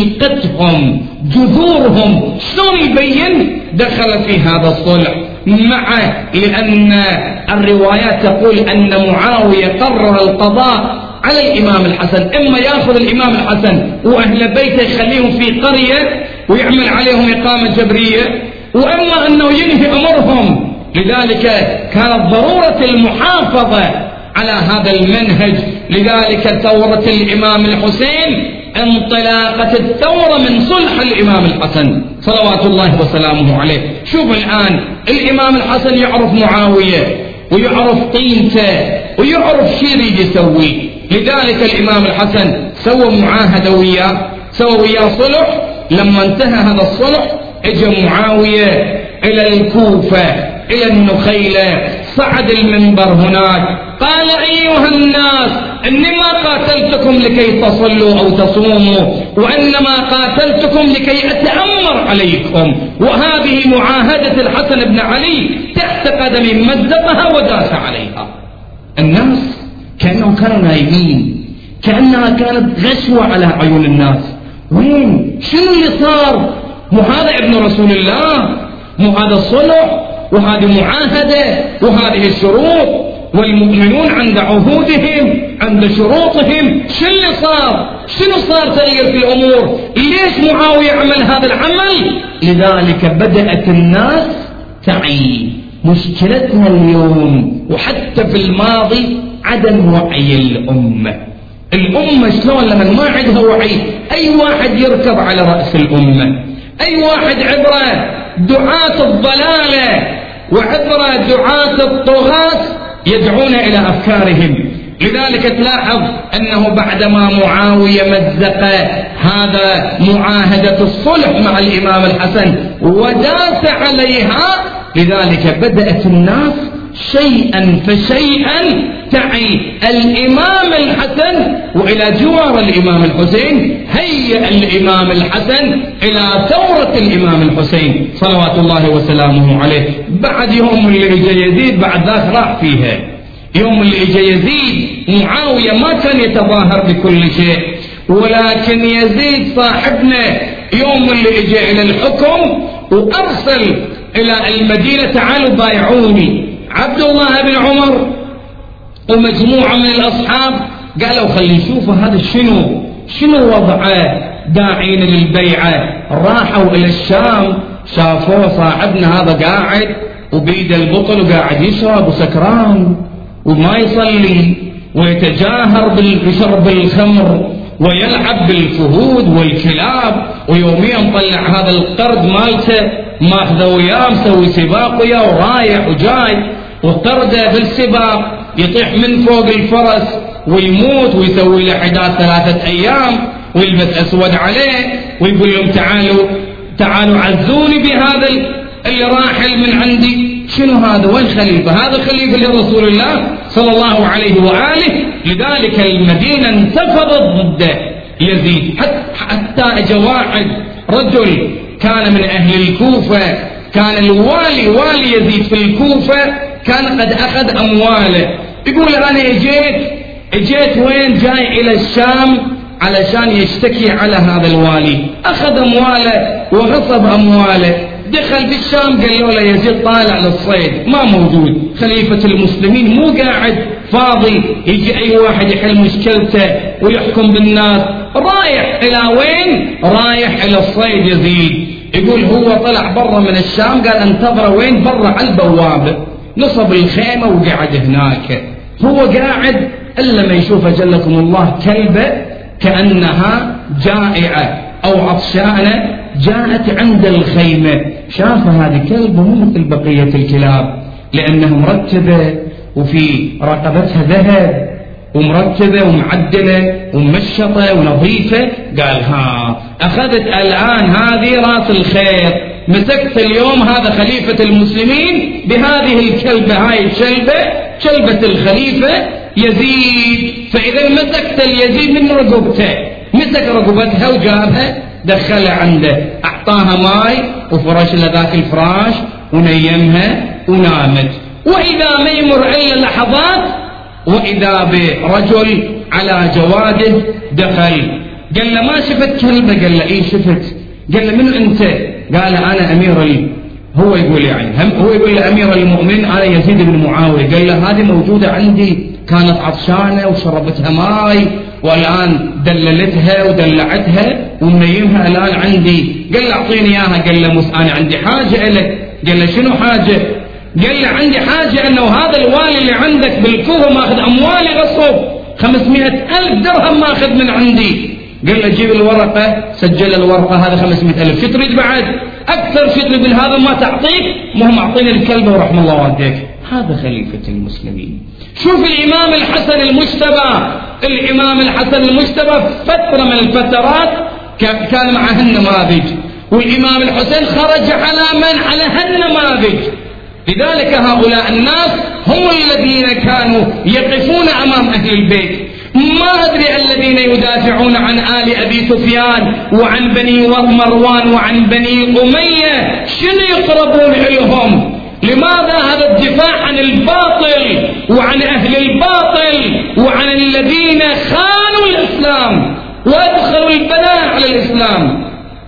حقيقتهم، جذورهم. شلون يبين؟ دخل في هذا الصلح معه، لأن الروايات تقول أن معاوية قرر القضاء على الإمام الحسن، إما يأخذ الإمام الحسن وأهل بيته يخليهم في قرية ويعمل عليهم إقامة جبرية، وإما أنه ينهي أمرهم. لذلك كانت ضرورة المحافظة على هذا المنهج. لذلك ثورة الإمام الحسين انطلاقة الثورة من صلح الإمام الحسن صلوات الله وسلامه عليه. شوف الآن الإمام الحسن يعرف معاوية ويعرف طينته ويعرف شو يريد يسوي. لذلك الإمام الحسن سوى معاهدة وياه، سوى وياه صلح. لما انتهى هذا الصلح اجى معاوية إلى الكوفة إلى النخيلة، صعد المنبر هناك قال أيها الناس إني ما قاتلتكم لكي تصلوا أو تصوموا، وإنما قاتلتكم لكي أتأمر عليكم، وهذه معاهدة الحسن بن علي تحت قدمي مزقها وداس عليها. الناس كأنهم كانوا نايمين، كأنها كانت غشوة على عيون الناس. وين؟ شنو اللي صار؟ مو هذا ابن رسول الله؟ مو هذا الصلح وهذه معاهدة وهذه الشروط، والمؤمنون عند عهودهم عند شروطهم. شو اللي صار؟ شنو صار تغير في الأمور؟ ليش معاوية عمل هذا العمل؟ لذلك بدأت الناس تعي. مشكلتنا اليوم وحتى في الماضي عدم وعي الأمة. الأمة شلون لما ما عندها وعي؟ أي واحد يركب على رأس الأمة، أي واحد عبره دعاة الضلالة وعبره دعاة الطغاة يدعون إلى أفكارهم. لذلك تلاحظ أنه بعدما معاوية مزق هذا معاهدة الصلح مع الإمام الحسن وداس عليها، لذلك بدأت الناس شيئا فشيئا تعي الإمام الحسن وإلى جوار الإمام الحسين. هيأ الإمام الحسن إلى ثورة الإمام الحسين صلوات الله وسلامه عليه. بعد يوم اللي اجى يزيد بعد ذاك راح فيها. يوم اللي اجى يزيد معاوية ما كان يتظاهر بكل شيء، ولكن يزيد صاحبنا يوم اللي اجى إلى الحكم وأرسل إلى المدينة تعالوا بايعوني. عبد الله بن عمر ومجموعة من الأصحاب قالوا خلي نشوف هذا شنو وضعه، داعين للبيعة. راحوا إلى الشام شافوه صاحبنا هذا قاعد وبيد البطل وقاعد يشرب وسكران وما يصلي ويتجاهر بشرب الخمر ويلعب بالفهود والكلاب، ويوميا طلع هذا القرد مالته ماخذه وياه مسوي سباق وياه ورايح وجاي، وقرده بالسباق يطيح من فوق الفرس ويموت ويسوي له حداد 3 أيام ويلبس أسود عليه ويقول لهم تعالوا عزوني بهذا اللي راحل من عندي. شنو هذا؟ وين خليفة؟ هذا خليفة لرسول الله صلى الله عليه وآله. لذلك المدينة انتفضت ضد يزيد، حتى اجى واحد رجل كان من أهل الكوفة، كان الوالي والي يزيد في الكوفة، كان قد أخذ أمواله، يقول أنا اجيت وين؟ جاي إلى الشام علشان يشتكي على هذا الوالي. أخذ أمواله وغصب أمواله، دخل في الشام قال له يزيد طالع للصيد، ما موجود. خليفة المسلمين مو قاعد فاضي يجي أي واحد يحل مشكلته ويحكم بالناس، رايح إلى وين؟ رايح إلى الصيد يزيد. يقول هو طلع برا من الشام، قال انتظر وين؟ برا على البوابة، نصب الخيمة وقعد هناك. هو قاعد إلا ما يشوف جلكم الله كلبة كأنها جائعة أو عطشانة جاءت عند الخيمة، شاف هذه كلبة مو مثل بقية الكلاب لأنها مرتبة وفي رقبتها ذهب ومرتبة ومعدلة ومشطة ونظيفة. قال ها أخذت الآن هذه رأس الخير، مسكت اليوم هذا خليفة المسلمين بهذه الكلبة، هاي كلبة الخليفة يزيد. فإذا مسكت اليزيد من رقبته، مسك رقبتها وجابها دخلها عنده، أعطاها ماي وفرش لها ذاك الفراش ونيمها ونامت. وإذا ما يمر إلا لحظات وإذا برجل على جواده دخل، قال له ما شفت كلبة؟ قال له إيه شفت. قال له من أنت؟ قال أنا أمير هو يقول يعني هو يقول له أمير المؤمنين أنا يزيد بن معاوية. قال له هذه موجودة عندي، كانت عطشانة وشربتها ماي والآن دللتها ودلعتها ومنيمها الآن عندي. قال له أعطيني إياها. قال له أنا عندي حاجة إلك. قال له شنو حاجة؟ قال له عندي حاجة أنه هذا الوالي اللي عندك بالكوفة ماخذ أموالي غصب، 500,000 درهم ماخذ من عندي. قال له جيب الورقة، سجل الورقة، هذا 500,000، شو تريد بعد؟ أكثر شو تريد من هذا ما تعطيك؟ مهم أعطيني الكلبة ورحم الله والديك. هذا خليفة المسلمين. شوف الإمام الحسن المجتبى، الإمام الحسن المجتبى فترة من الفترات كان معه النماذج، والإمام الحسين خرج على من؟ على هالنماذج. لذلك هؤلاء الناس هم الذين كانوا يقفون أمام أهل البيت. ما أدري الذين يدافعون عن آل أبي سفيان وعن بني مروان وعن بني أمية شنو يقربون إلهم؟ لماذا هذا الدفاع عن الباطل وعن أهل الباطل وعن الذين خانوا الإسلام وأدخلوا البلاء على الإسلام؟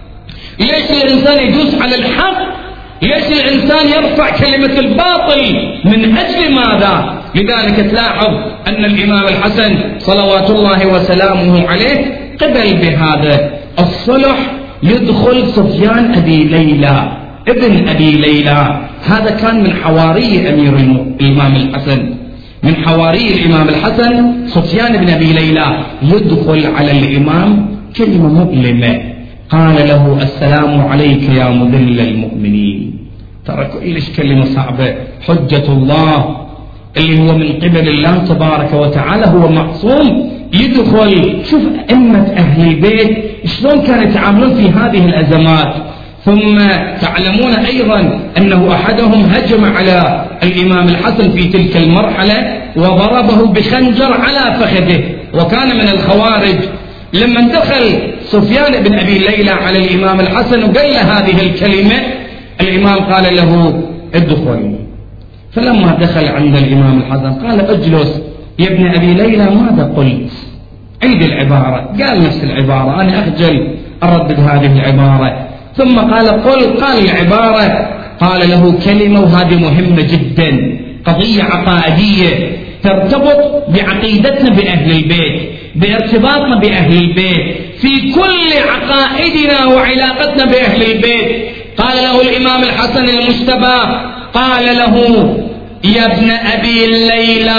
ليش الإنسان يدوس على الحق؟ ليش الإنسان يرفع كلمة الباطل؟ من أجل ماذا؟ لذلك تلاحظ أن الإمام الحسن صلوات الله وسلامه عليه قبل بهذا الصلح يدخل سفيان أبي ليلى ابن أبي ليلى. هذا كان من حواري أمير الإمام الحسن، من حواري الإمام الحسن سفيان بن أبي ليلى. يدخل على الإمام كلمة مؤلمة، قال له السلام عليك يا مذل المؤمنين. ترى كلش كلمة صعبة. حجة الله اللي هو من قبل الله تبارك وتعالى هو معصوم يدخل. شوف أئمة أهل البيت شلون كانوا يتعاملون في هذه الأزمات. ثم تعلمون أيضا أنه أحدهم هجم على الإمام الحسن في تلك المرحلة وضربه بخنجر على فخذه، وكان من الخوارج. لما دخل سفيان بن أبي ليلى على الإمام الحسن وقال له هذه الكلمة، الإمام قال له ادخل. فلما دخل عند الإمام الحسن قال اجلس يا ابن أبي ليلى، ماذا قلت؟ عيد العبارة. قال نفس العبارة، أنا أخجل أردد هذه العبارة. ثم قال قال العبارة. قال له كلمة وهذه مهمة جدا، قضية عقائدية ترتبط بعقيدتنا بأهل البيت، بارتباطنا بأهل البيت، في كل عقائدنا وعلاقتنا بأهل البيت. قال له الإمام الحسن المجتبى، قال له يا ابن أبي ليلى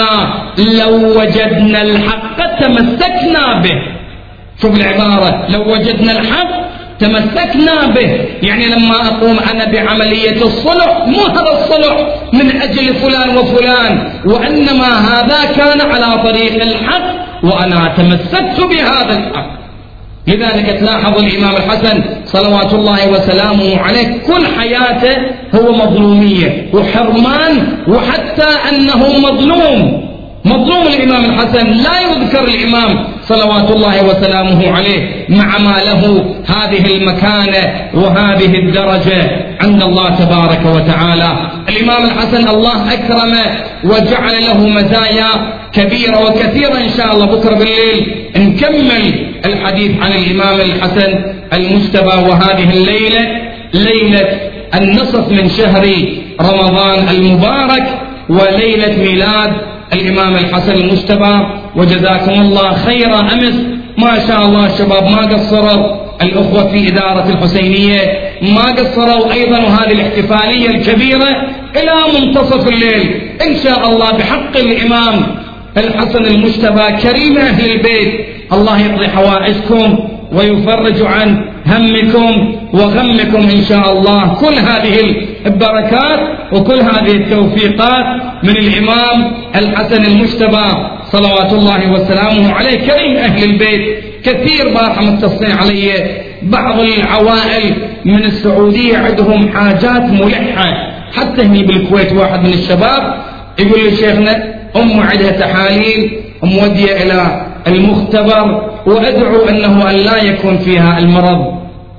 لو وجدنا الحق تمسكنا به. شوف العبارة، لو وجدنا الحق تمسكنا به. يعني لما أقوم أنا بعملية الصلح، مو هذا الصلح من أجل فلان وفلان، وإنما هذا كان على طريق الحق وأنا تمسكت بهذا الحق. لذلك تلاحظ الإمام الحسن صلوات الله وسلامه عليه كل حياته هو مظلومية وحرمان، وحتى أنه مظلوم الإمام الحسن لا يذكر الإمام صلوات الله وسلامه عليه، مع ما له هذه المكانة وهذه الدرجة عند الله تبارك وتعالى. الإمام الحسن الله أكرمه وجعل له مزايا كبيرة وكثيرة. إن شاء الله بكرة بالليل نكمل الحديث عن الإمام الحسن المجتبى. وهذه الليلة ليلة النصف من شهر رمضان المبارك، وليلة ميلاد الإمام الحسن المجتبى. وجزاكم الله خيرا. أمس ما شاء الله الشباب ما قصروا، الأخوة في إدارة الحسينية ما قصروا أيضا، وهذه الاحتفالية الكبيرة إلى منتصف الليل إن شاء الله بحق الإمام الحسن المجتبى كريم أهل البيت. الله يقضي حوائجكم ويفرج عن همكم وغمكم إن شاء الله. كل هذه البركات وكل هذه التوفيقات من الإمام الحسن المجتبى صلوات الله وسلامه عليه كريم أهل البيت. كثير بارحة متصلين علي بعض العوائل من السعودية عندهم حاجات ملحة، حتى هني بالكويت واحد من الشباب يقول لي شيخنا أم عندها تحاليل مودية إلى المختبر، وأدعو أنه أن لا يكون فيها المرض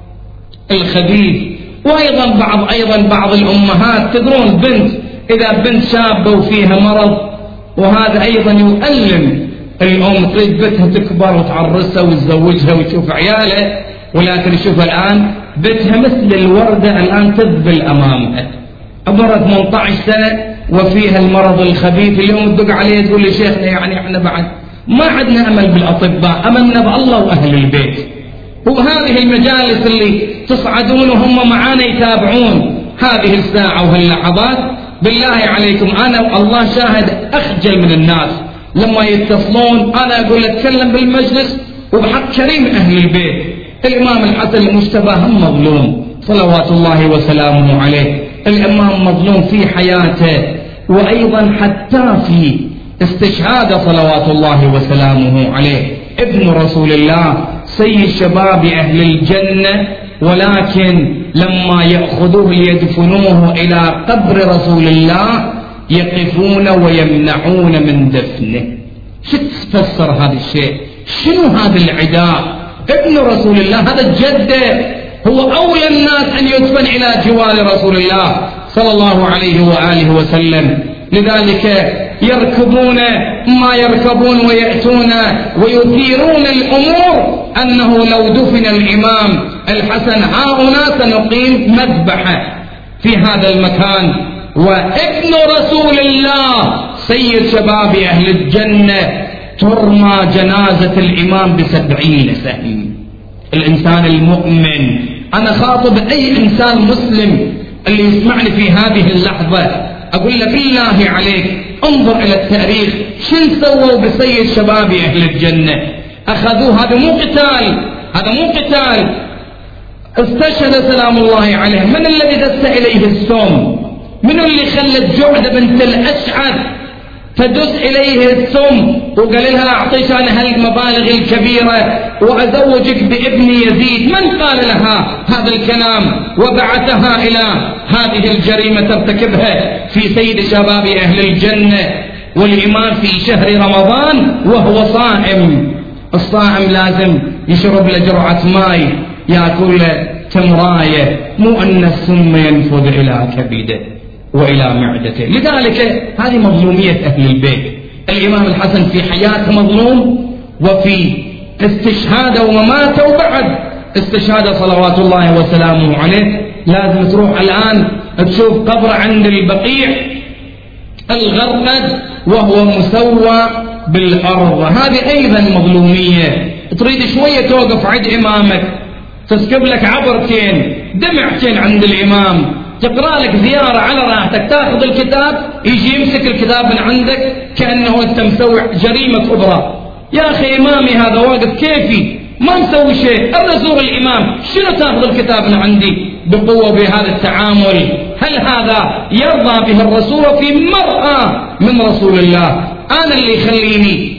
الخبيث. وأيضا بعض الأمهات تدرون بنت إذا بنت شابة وفيها مرض، وهذا أيضا يؤلم الأم، تريد بنتها تكبر وتعرسها وتزوجها وتشوف عيالها، ولكن شوف الآن بنتها مثل الوردة الآن تذبل أمامها، عمرها 18 سنة وفيها المرض الخبيث. اليوم تدق عليه تقول لي شيخنا يعني احنا بعد ما عندنا أمل بالأطباء، أملنا بالله وأهل البيت. وهذه المجالس اللي تصعدون وهم معانا يتابعون هذه الساعة وهاللحظات، بالله عليكم أنا الله شاهد أخجل من الناس لما يتصلون. أنا أقول أتكلم بالمجلس وبحق كريم أهل البيت. الإمام الحسن المجتبى هم مظلوم صلوات الله وسلامه عليه. الإمام مظلوم في حياته، وأيضا حتى في استشهاد صلوات الله وسلامه عليه. ابن رسول الله سيد شباب أهل الجنة، ولكن لما يأخذوه ليدفنوه إلى قبر رسول الله يقفون ويمنعون من دفنه. شو تفسر هذا الشيء؟ شنو هذا العداء؟ ابن رسول الله هذا الجدة هو أولى الناس أن يدفن إلى جوار رسول الله صلى الله عليه وآله وسلم. لذلك يركبون ما يركبون ويأتون ويثيرون الأمور أنه لو دفن الإمام الحسن هنا سنقيم مذبحة في هذا المكان. وابن رسول الله سيد شباب أهل الجنة ترمى جنازة الإمام ب70 سهم. الإنسان المؤمن، أنا خاطب أي إنسان مسلم اللي يسمعني في هذه اللحظة، أقول له بالله عليك انظر إلى التاريخ، شن سووا بسيد شباب أهل الجنة؟ أخذوه، هذا مو قتال، استشهد سلام الله عليه. من الذي دس إليه السم؟ من اللي خلت جعدة بنت الأشعث فدس إليه السم وقال لها أعطيك أنا هالمبالغ الكبيرة وأزوجك بابن يزيد؟ من قال لها هذا الكلام وبعثها إلى هذه الجريمة ترتكبها في سيد شباب أهل الجنة؟ والإمام في شهر رمضان وهو صائم. الصائم لازم يشرب له جرعة ماء، يأكل تمراية، مو أن السم ينفذ إلى كبده وإلى معدته. لذلك هذه مظلومية أهل البيت. الإمام الحسن في حياته مظلوم، وفي استشهاده ومماته وبعد استشهاده صلوات الله وسلامه عليه. لازم تروح الآن تشوف قبر عند البقيع الغرقد وهو مسوى بالأرض، هذه أيضا مظلومية. تريد شوية توقف عند إمامك تسكب لك عبرتين دمعتين عند الإمام، تقرأ لك زيارة على راحتك، تاخذ الكتاب يجي يمسك الكتاب من عندك كأنه أنت مسوي جريمة كبرى. يا أخي إمامي هذا واقف كيفي ما مسوي شيء، أرزوغ الإمام، شنو تاخذ الكتاب من عندي بقوة بهذا التعامل؟ هل هذا يرضى به الرسول في مرأة من رسول الله؟ أنا اللي يخليني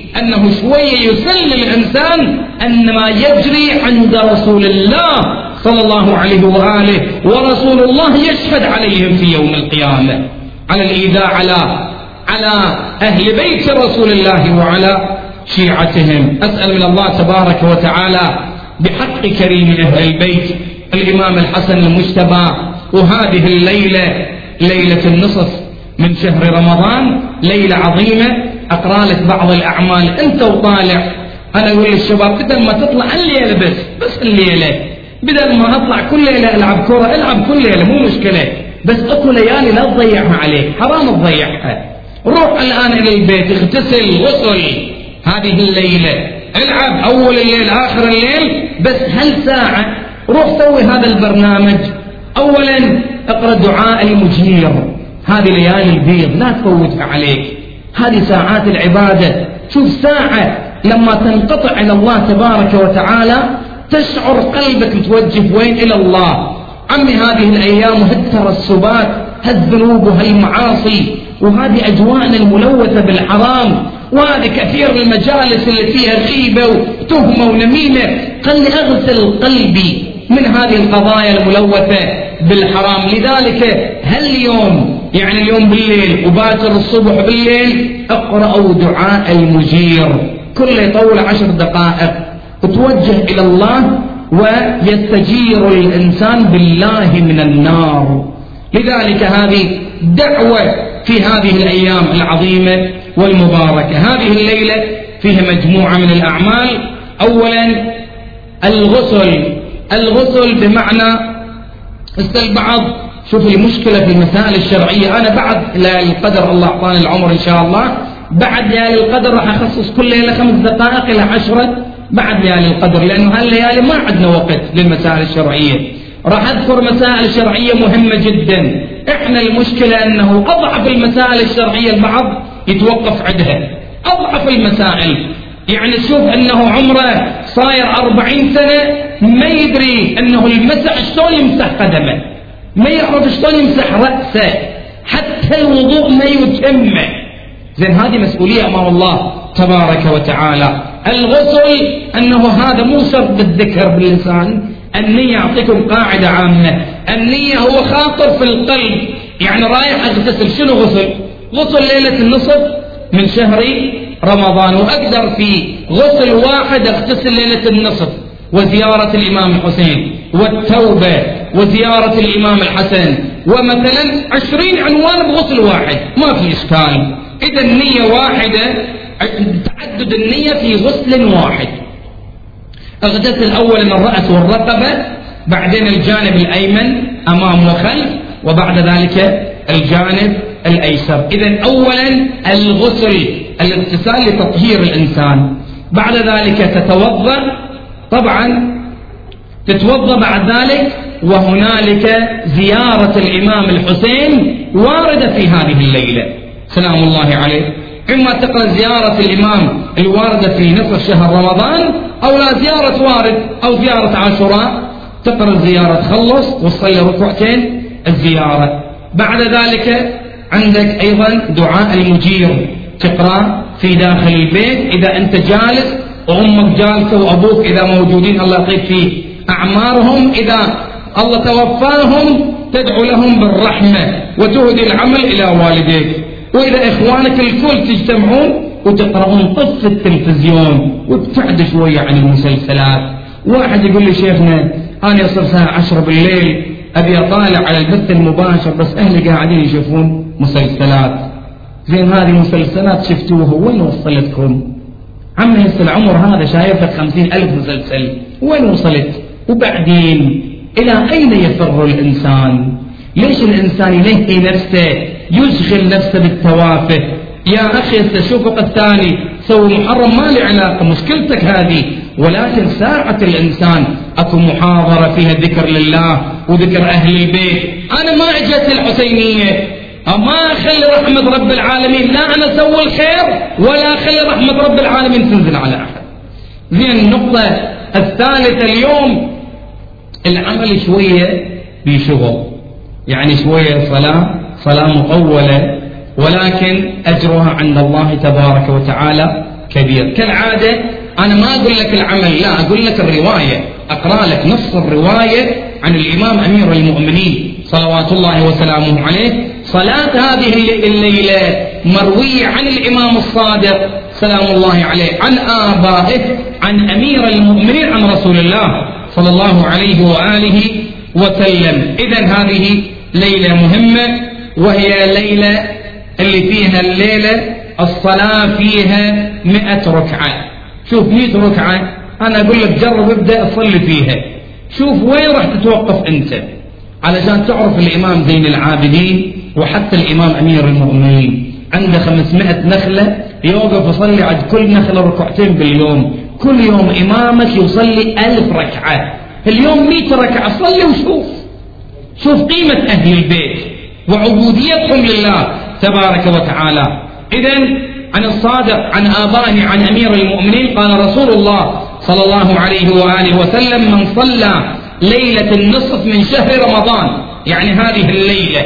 أنه شوية يسل الإنسان أن ما يجري عند رسول الله صلى الله عليه وآله، ورسول الله يشهد عليهم في يوم القيامة على الإيذاء على أهل بيت رسول الله وعلى شيعتهم. أسأل من الله تبارك وتعالى بحق كريم أهل البيت الإمام الحسن المجتبى، وهذه الليلة ليلة النصف من شهر رمضان، ليلة عظيمة، أقرأ لك بعض الأعمال أنت وطالع. أنا أقول للشباب بدل ما تطلع الليلة بس الليلة، بدل ما أطلع كل ليلة ألعب كرة، ألعب كل ليلة مو مشكلة، بس أكو ليالي لا تضيعها عليك، حرام تضيعها. روح الآن إلى البيت، اغتسل غسل هذه الليلة، العب أول الليل آخر الليل، بس هل ساعة روح سوي هذا البرنامج. أولا اقرأ دعاء المجير، هذه ليالي البيض لا تفوتها عليك، هذه ساعات العبادة. شوف ساعة لما تنقطع إلى الله تبارك وتعالى تشعر قلبك متوجه وين؟ إلى الله. عمي هذه الأيام هالترسبات، هالذنوب وهالمعاصي، وهذه أجواءنا الملوثة بالحرام، وهذه كثير من المجالس اللي فيها غيبة وتهمة ونميمة. خلي أغسل قلبي من هذه القضايا الملوثة بالحرام. لذلك هاليوم يعني اليوم بالليل وباكر الصبح بالليل اقرأوا دعاء المجير، كله يطول 10 دقائق، وتوجه إلى الله ويستجير الإنسان بالله من النار. لذلك هذه دعوة في هذه الأيام العظيمة والمباركة. هذه الليلة فيها مجموعة من الأعمال. أولا الغسل بمعنى البعض شوف المشكلة في المسائل الشرعية. أنا بعد ليالي القدر الله أعطاني العمر إن شاء الله، بعد ليالي القدر راح أخصص كل ليلة 5 دقائق إلى 10 بعد ليالي القدر، لأنه هالليالي ما عندنا وقت للمسائل الشرعية. راح أذكر مسائل شرعية مهمة جدا. إحنا المشكلة أنه أضعف المسائل الشرعية البعض يتوقف عندها، أضعف المسائل. يعني تشوف أنه عمره صاير 40 سنة ما يدري أنه المسح شلون يمسح قدمه، ما يعرف شلون يمسح رأسه، حتى الوضوء ما يتمه. زين هذه مسؤولية أمام الله تبارك وتعالى. الغسل أنه هذا مو شرط الذكر باللسان، النية. أعطيكم قاعدة عامة، النية هو خاطر في القلب. يعني رايح أغتسل، شنو غسل ليلة النصف من شهر رمضان، وأقدر في غسل واحد أغتسل ليلة النصف، وزيارة الإمام الحسين، والتوبة، وزيارة الإمام الحسن، ومثلا 20 عنوان بغسل واحد، ما في إشكال. إذا النية واحدة، تعدد النية في غسل واحد. اغتسل أولا الرأس والرقبة، بعدين الجانب الأيمن أمام وخلف، وبعد ذلك الجانب الأيسر. إذن أولا الغسل، الاغتسال لتطهير الإنسان. بعد ذلك تتوضأ، طبعا تتوضأ بعد ذلك، وهنالك زيارة الإمام الحسين واردة في هذه الليلة سلام الله عليه. إما تقرأ زيارة الإمام الواردة في نصف شهر رمضان، أو لا زيارة وارد أو زيارة عاشوراء، تقرأ الزيارة تخلص وتصلي ركعتين الزيارة. بعد ذلك عندك أيضا دعاء المجير، تقرأ في داخل البيت إذا أنت جالس وأمك جالسة وأبوك إذا موجودين الله يطيب في أعمارهم، إذا الله توفاهم تدعو لهم بالرحمة وتهدي العمل إلى والديك. وإذا إخوانك الكل تجتمعون وتقرؤون طف التلفزيون وابتعد شوية عن المسلسلات. واحد يقول لي شيخنا أنا يصير الساعة 10 بالليل أبي أطالع على البث المباشر، بس أهلي قاعدين يشوفون مسلسلات. زين هذه المسلسلات شفتوها وين وصلتكم؟ عمي هسه العمر هذا شايفك 50,000 مسلسل، وين وصلت؟ وبعدين إلى أين يفر الإنسان؟ ليش الإنسان ينهي نفسه، يشغل نفسه بالتوافه؟ يا أخي استشوف وقت ثاني سوي محرم، ما لي علاقة، مشكلتك هذه. ولكن ساعة الإنسان أكو محاضرة فيها ذكر لله وذكر أهل البيت. أنا ما أجت الحسينية ما أخلي رحمة رب العالمين، لا أنا أسوي الخير ولا أخلي رحمة رب العالمين تنزل على أحد. زين النقطة الثالثة اليوم العمل شوية بشغل، يعني شوية صلاة مطولة، ولكن أجرها عند الله تبارك وتعالى كبير. كالعادة أنا ما أقول لك العمل، لا أقول لك الرواية، أقرأ لك نص الرواية عن الإمام أمير المؤمنين صلوات الله وسلامه عليه. صلاة هذه الليلة مروية عن الإمام الصادق سلام الله عليه، عن آبائه، عن أمير المؤمنين، عن رسول الله صلى الله عليه وآله وسلم. إذن هذه ليلة مهمة، وهي ليلة اللي فيها الليلة الصلاة فيها 100 ركعة. شوف 100 ركعة، أنا أقول لك جرب ابدأ أصلي فيها، شوف وين راح تتوقف أنت، علشان تعرف الإمام زين العابدين وحتى الإمام أمير المؤمنين عنده 500 نخلة، يوقف يصلي عند كل نخلة ركعتين باليوم. كل يوم إمامك يصلي 1000 ركعة، اليوم 100 ركعة. صلي وشوف، شوف قيمة أهل البيت وعبوديتهم لله تبارك وتعالى. إذن عن الصادق عن آبائه عن أمير المؤمنين قال رسول الله صلى الله عليه وآله وسلم: من صلى ليلة النصف من شهر رمضان، يعني هذه الليلة،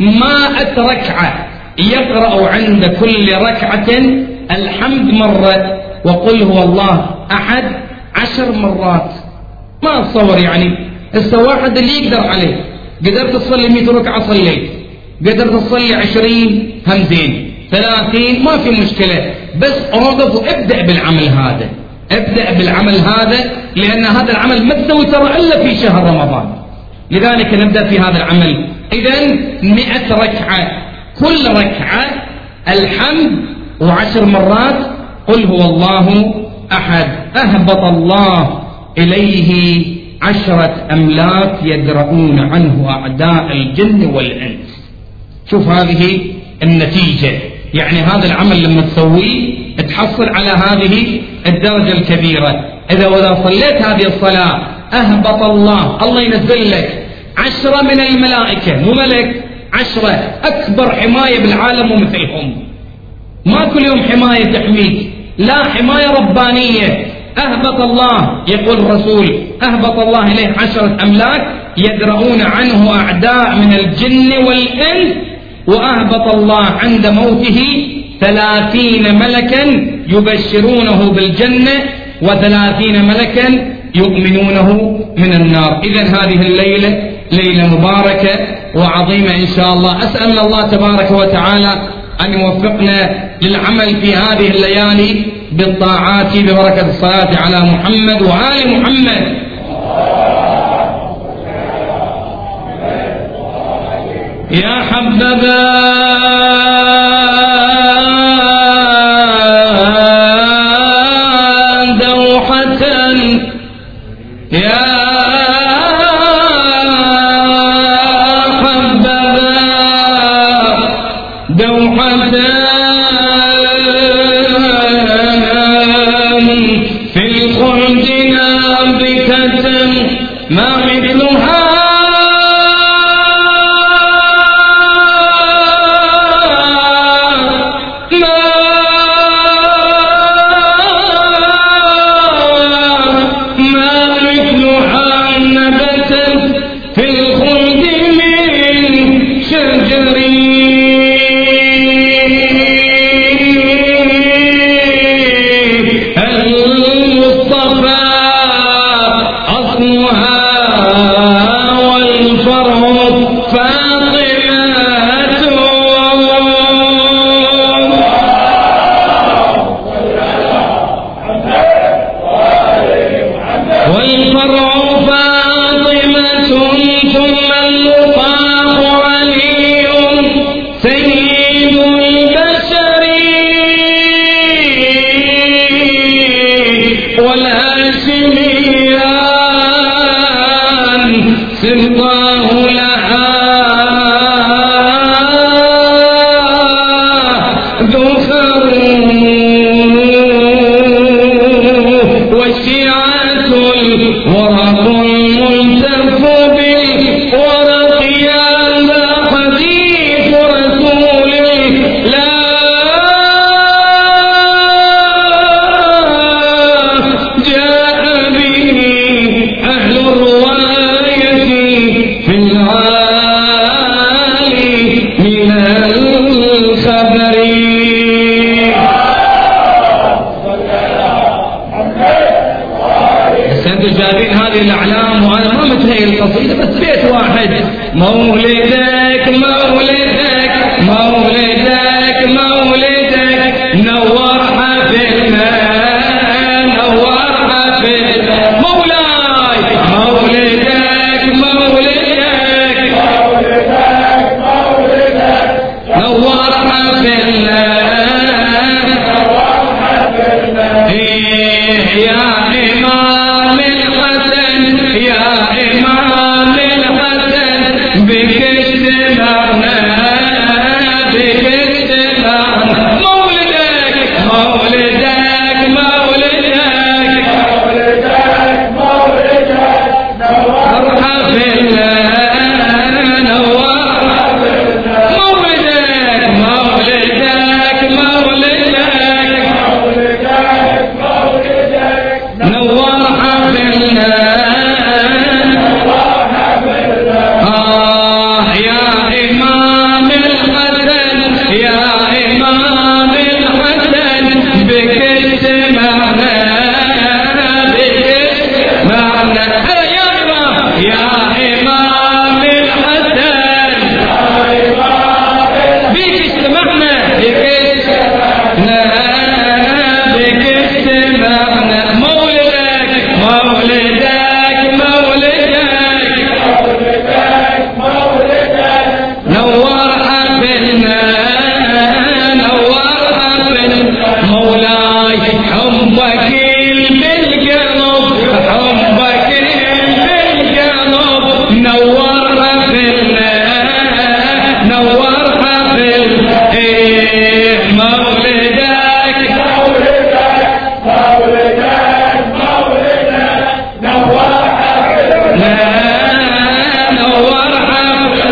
100 ركعة، يقرأ عند كل ركعة الحمد مرة، وقل هو الله أحد 10 مرات. ما أتصور يعني الواحد اللي يقدر عليه. قدرت تصلي 100 ركعة صليت، قدرت تصلي 20 همزين، 30 ما في مشكلة، بس اوقف وابدأ بالعمل هذا، ابدأ بالعمل هذا، لأن هذا العمل ما تسوي ترى إلا في شهر رمضان، لذلك نبدأ في هذا العمل. إذن 100 ركعة، كل ركعة الحمد و10 مرات قل هو الله أحد. أهبط الله إليه 10 أملاك يدرؤون عنه أعداء الجن والإنس. شوف هذه النتيجة، يعني هذا العمل لما تسويه تحصل على هذه الدرجة الكبيرة. إذا صليت هذه الصلاة أهبط الله ينزل لك 10 من الملائكة، مو ملك، 10 أكبر حماية بالعالم ومثلهم. ما كل يوم حماية تحميك، لا، حماية ربانية. أهبط الله، يقول الرسول: أهبط الله إليه 10 أملاك يدرؤون عنه أعداء من الجن والإنس، وأهبط الله عند موته 30 ملكا يبشرونه بالجنة و30 ملكا يؤمنونه من النار. إذن هذه الليلة ليلة مباركة وعظيمة إن شاء الله. أسأل الله تبارك وتعالى أن يوفقنا للعمل في هذه الليالي بالطاعات ببركة الصلاة على محمد وآل محمد. يا حبذا دوحة، يا حبذا دوحة في الخلد نابتة ما مثلها أنتم جايبين هذه الأعلام وأنا ما متهيئ القصيدة، بس بيت واحد: مولدك مولدك مولدك مولدك نور حفلنا نور حفلنا مولاي مولدك مولدك مولدك مولدك نور حفلنا يا إمام الحسن يا إمام الحسن بك اجتمعنا بك اجتمعنا مولدك مولدك مولدك مولدك مولدك نور حفلنا نور حفلنا مولدك مولدك مولدك نور حفلنا يا إمام الحسن يا إمام الحسن بك اجتمعنا بك اجتمعنا يا إمام الحسن بك اجتمعنا بك اجتمعنا بك اجتمعنا مولدك مولدك مولدك مولدك نور حفلنا نور حفلنا مولاي حبك بالقلب حبك بالقلب نور حفلنا نور حفلنا مولدك مولدك مولدك مولدك نور حفلنا نور حفلنا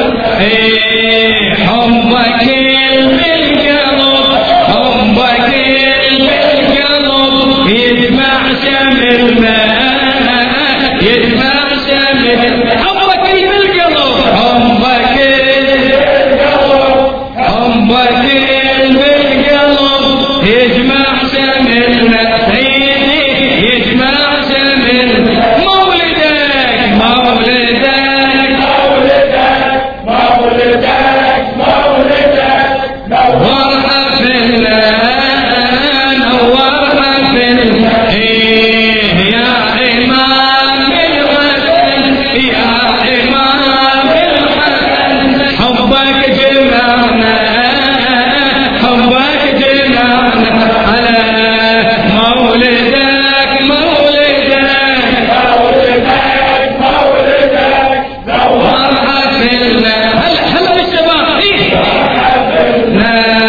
حبك بالقلب حبك بالقلب يجمع شملنا يجمع شملنا حبك بالقلب حبك بالقلب حبك بالقلب يجمع شملنا سيدي يجمع شملنا مولدك مولدك مولدك مولدك مولدك نور حفلنا نور حفلنا يا إمام الحسن يا إمام الحسن حبك جمعنا حبك جمعنا على مولدك مولدك مولدك مولدك نور حفلنا هلا بالشباب حفلنا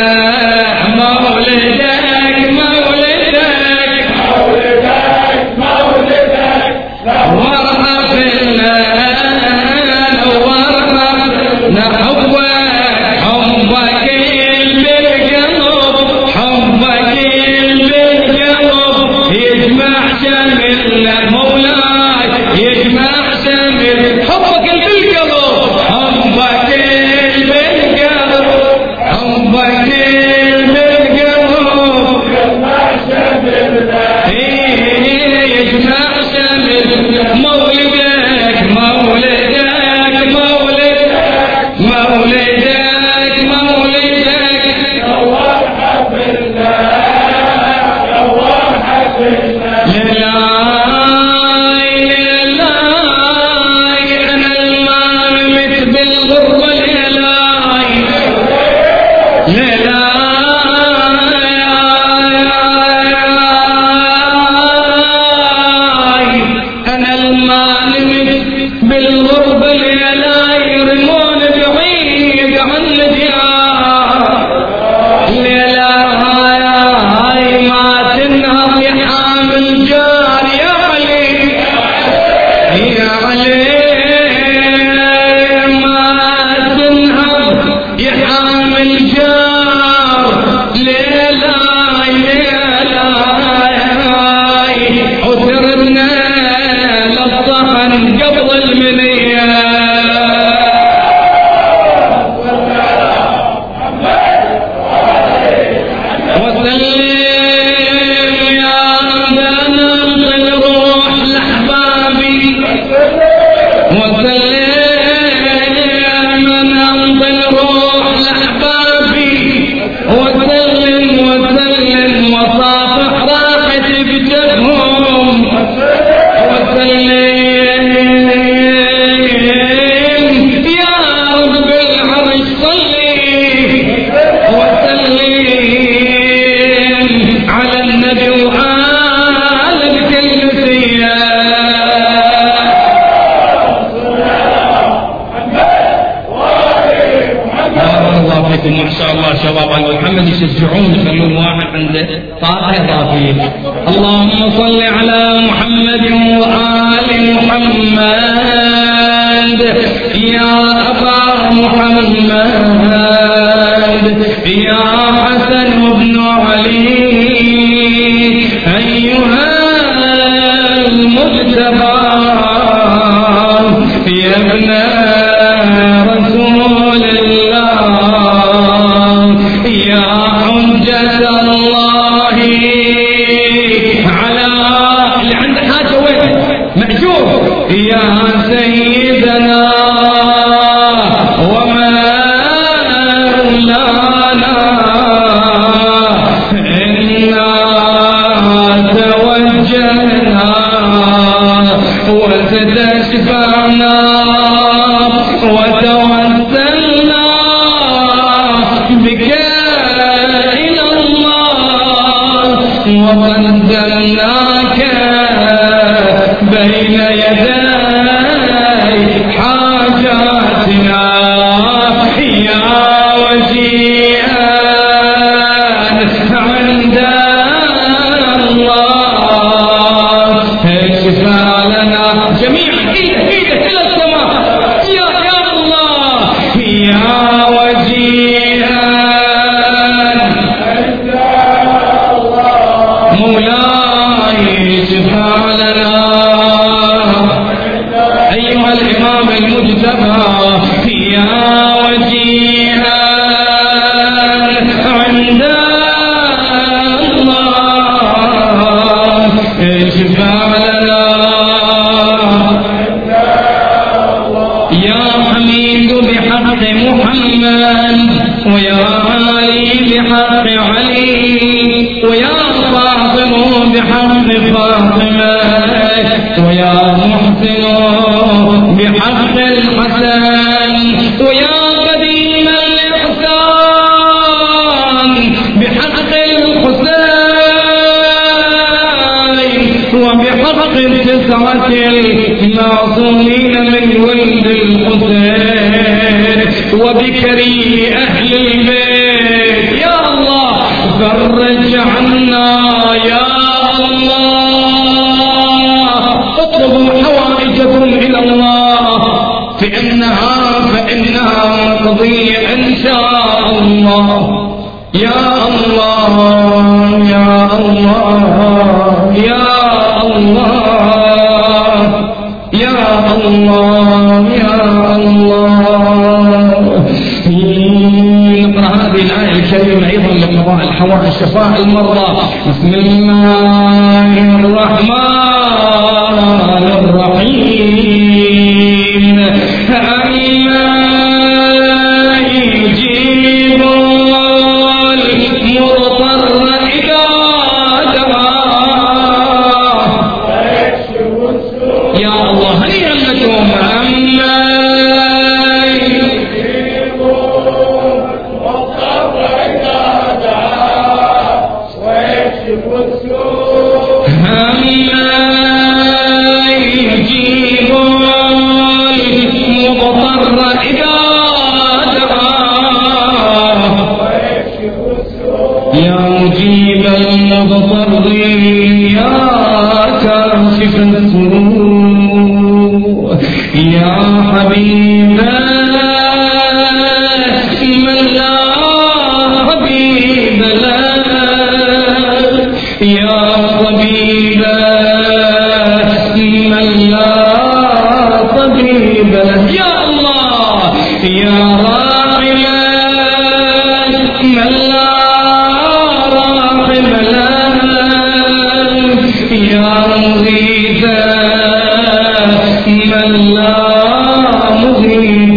مولدك مولدك مولدك مولدك نور حفلنا نور حفلنا حبك حبك بالقلب حبك بالقلب يجمع شملنا مولاي يجمع شملنا حبك بالقلب حبك بالقلب حبك بالقلب يجمع شملنا يجمع شملنا مولدك مولدك مولدك مولدك مولدك نور حفلنا نور حفلنا للاي للاي أنا المال بالغربة للاي للاي أنا المال بالغربة للاي يرمون بعيد عن الديار للاي ما تنهض يا حامل جار يا علي يا علي ما تنهض يا حامل جار للاي للاي وتربنا للطحن قبل المنية تشجعون خلون واحد عنده طاقة إضافية. اللهم صل على محمد وآل محمد يا أبا محمد يا حسن بن علي أيها المجتبى يا ابن رسول الله يا حجة الله على اللي عنده حاجة وين معجوب يا سيدنا ومولانا إنا توجهنا وتشفعنا وتوسلنا بك إلى الله وقدمناك بين يدي حاجاتنا يا وجيها عند الله اشفع لنا جميعا ايده الى السماء يا الله يا وجيها عند الله مولاي اشفع لنا ايها الامام المجتبى يا وجيها عند الله اشفع لنا يا حميد بحق محمد ويا علي بحق علي ويا فاطم بحق فاطمة ويا محسن بحق الحسن ويا قديم الإحسان بحق الحسين وبحق التسعة المعصومين من ولد الحسين وبكريم أهل البيت يا الله فرج عنا يا الله اطلبوا حوائجكم إلى الله فإنها مقضية إن شاء الله يا الله يا الله يا الله يا الله يا الله. نقرأ هذه الآية الكريمة أيضا لقضاء الحوائج شفاء المرضى. بسم الله الرحمن الرحيم يجيب المضطر إذا دعاه يا الله هنيئا لكم يجيب المضطر إذا دعاه ويكشف السوء يجيب المضطر إذا دعاه يا مجيب المضطر يا كاشف السوء يا حبيب من لا حبيب له يا طبيب من لا طبيب له يا الله يا راحم من لا راحم له يا مغيث من لا مغيث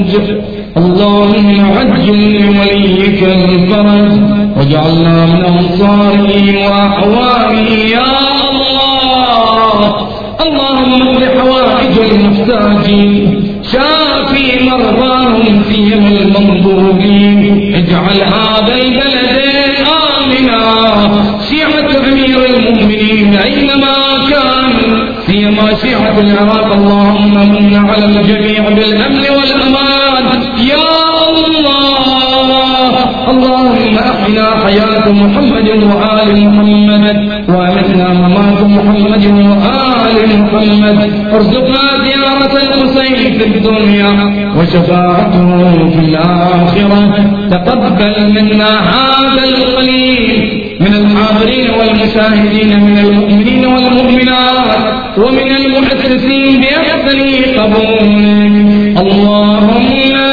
الفرج. اللهم عجل لوليك الفرج واجعلنا من أنصاره وأعوانه يا الله. اللهم اقض حوائج المحتاجين، شافي مرضاهم فيهم المنظورين، اجعل هذا البلد آمنا، شيعة أمير المؤمنين أينما كان، سيما شيعة العراق، اللهم من على الجميع بالأمن والأمان يا الله. اللهم أحينا حياة محمد وآل محمد، وأمتنا ممات محمد وآل محمد، ارزقنا زيارة الحسين في الدنيا وشفاعته في الآخرة. تقبل منا هذا القليل من الحاضرين والمشاهدين من المؤمنين والمؤمنات ومن المؤسسين بأحسن قبول. اللهم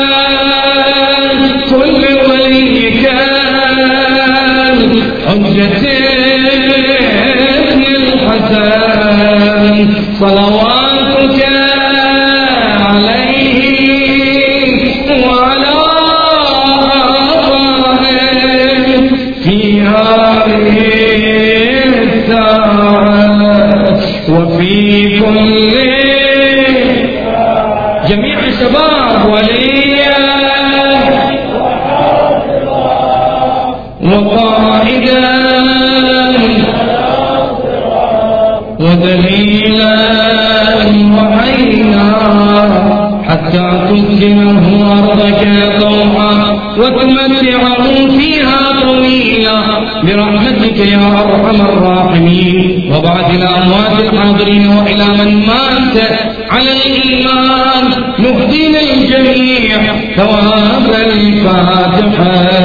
كل وليك حجة ابن الحسن صلواتك عليه وعلى آله في هذه الساعة وفي كل جميع شباب وليا وقائدا ودليلا وعينا حتى تسكنه أرضك طوعا وتمتعه فيها طويلا برحمتك يا أرحم الراحمين. وبعد إلى أموات الحاضرين وإلى من مات على الإيمان نهدي للجميع ثواب الفاتحة.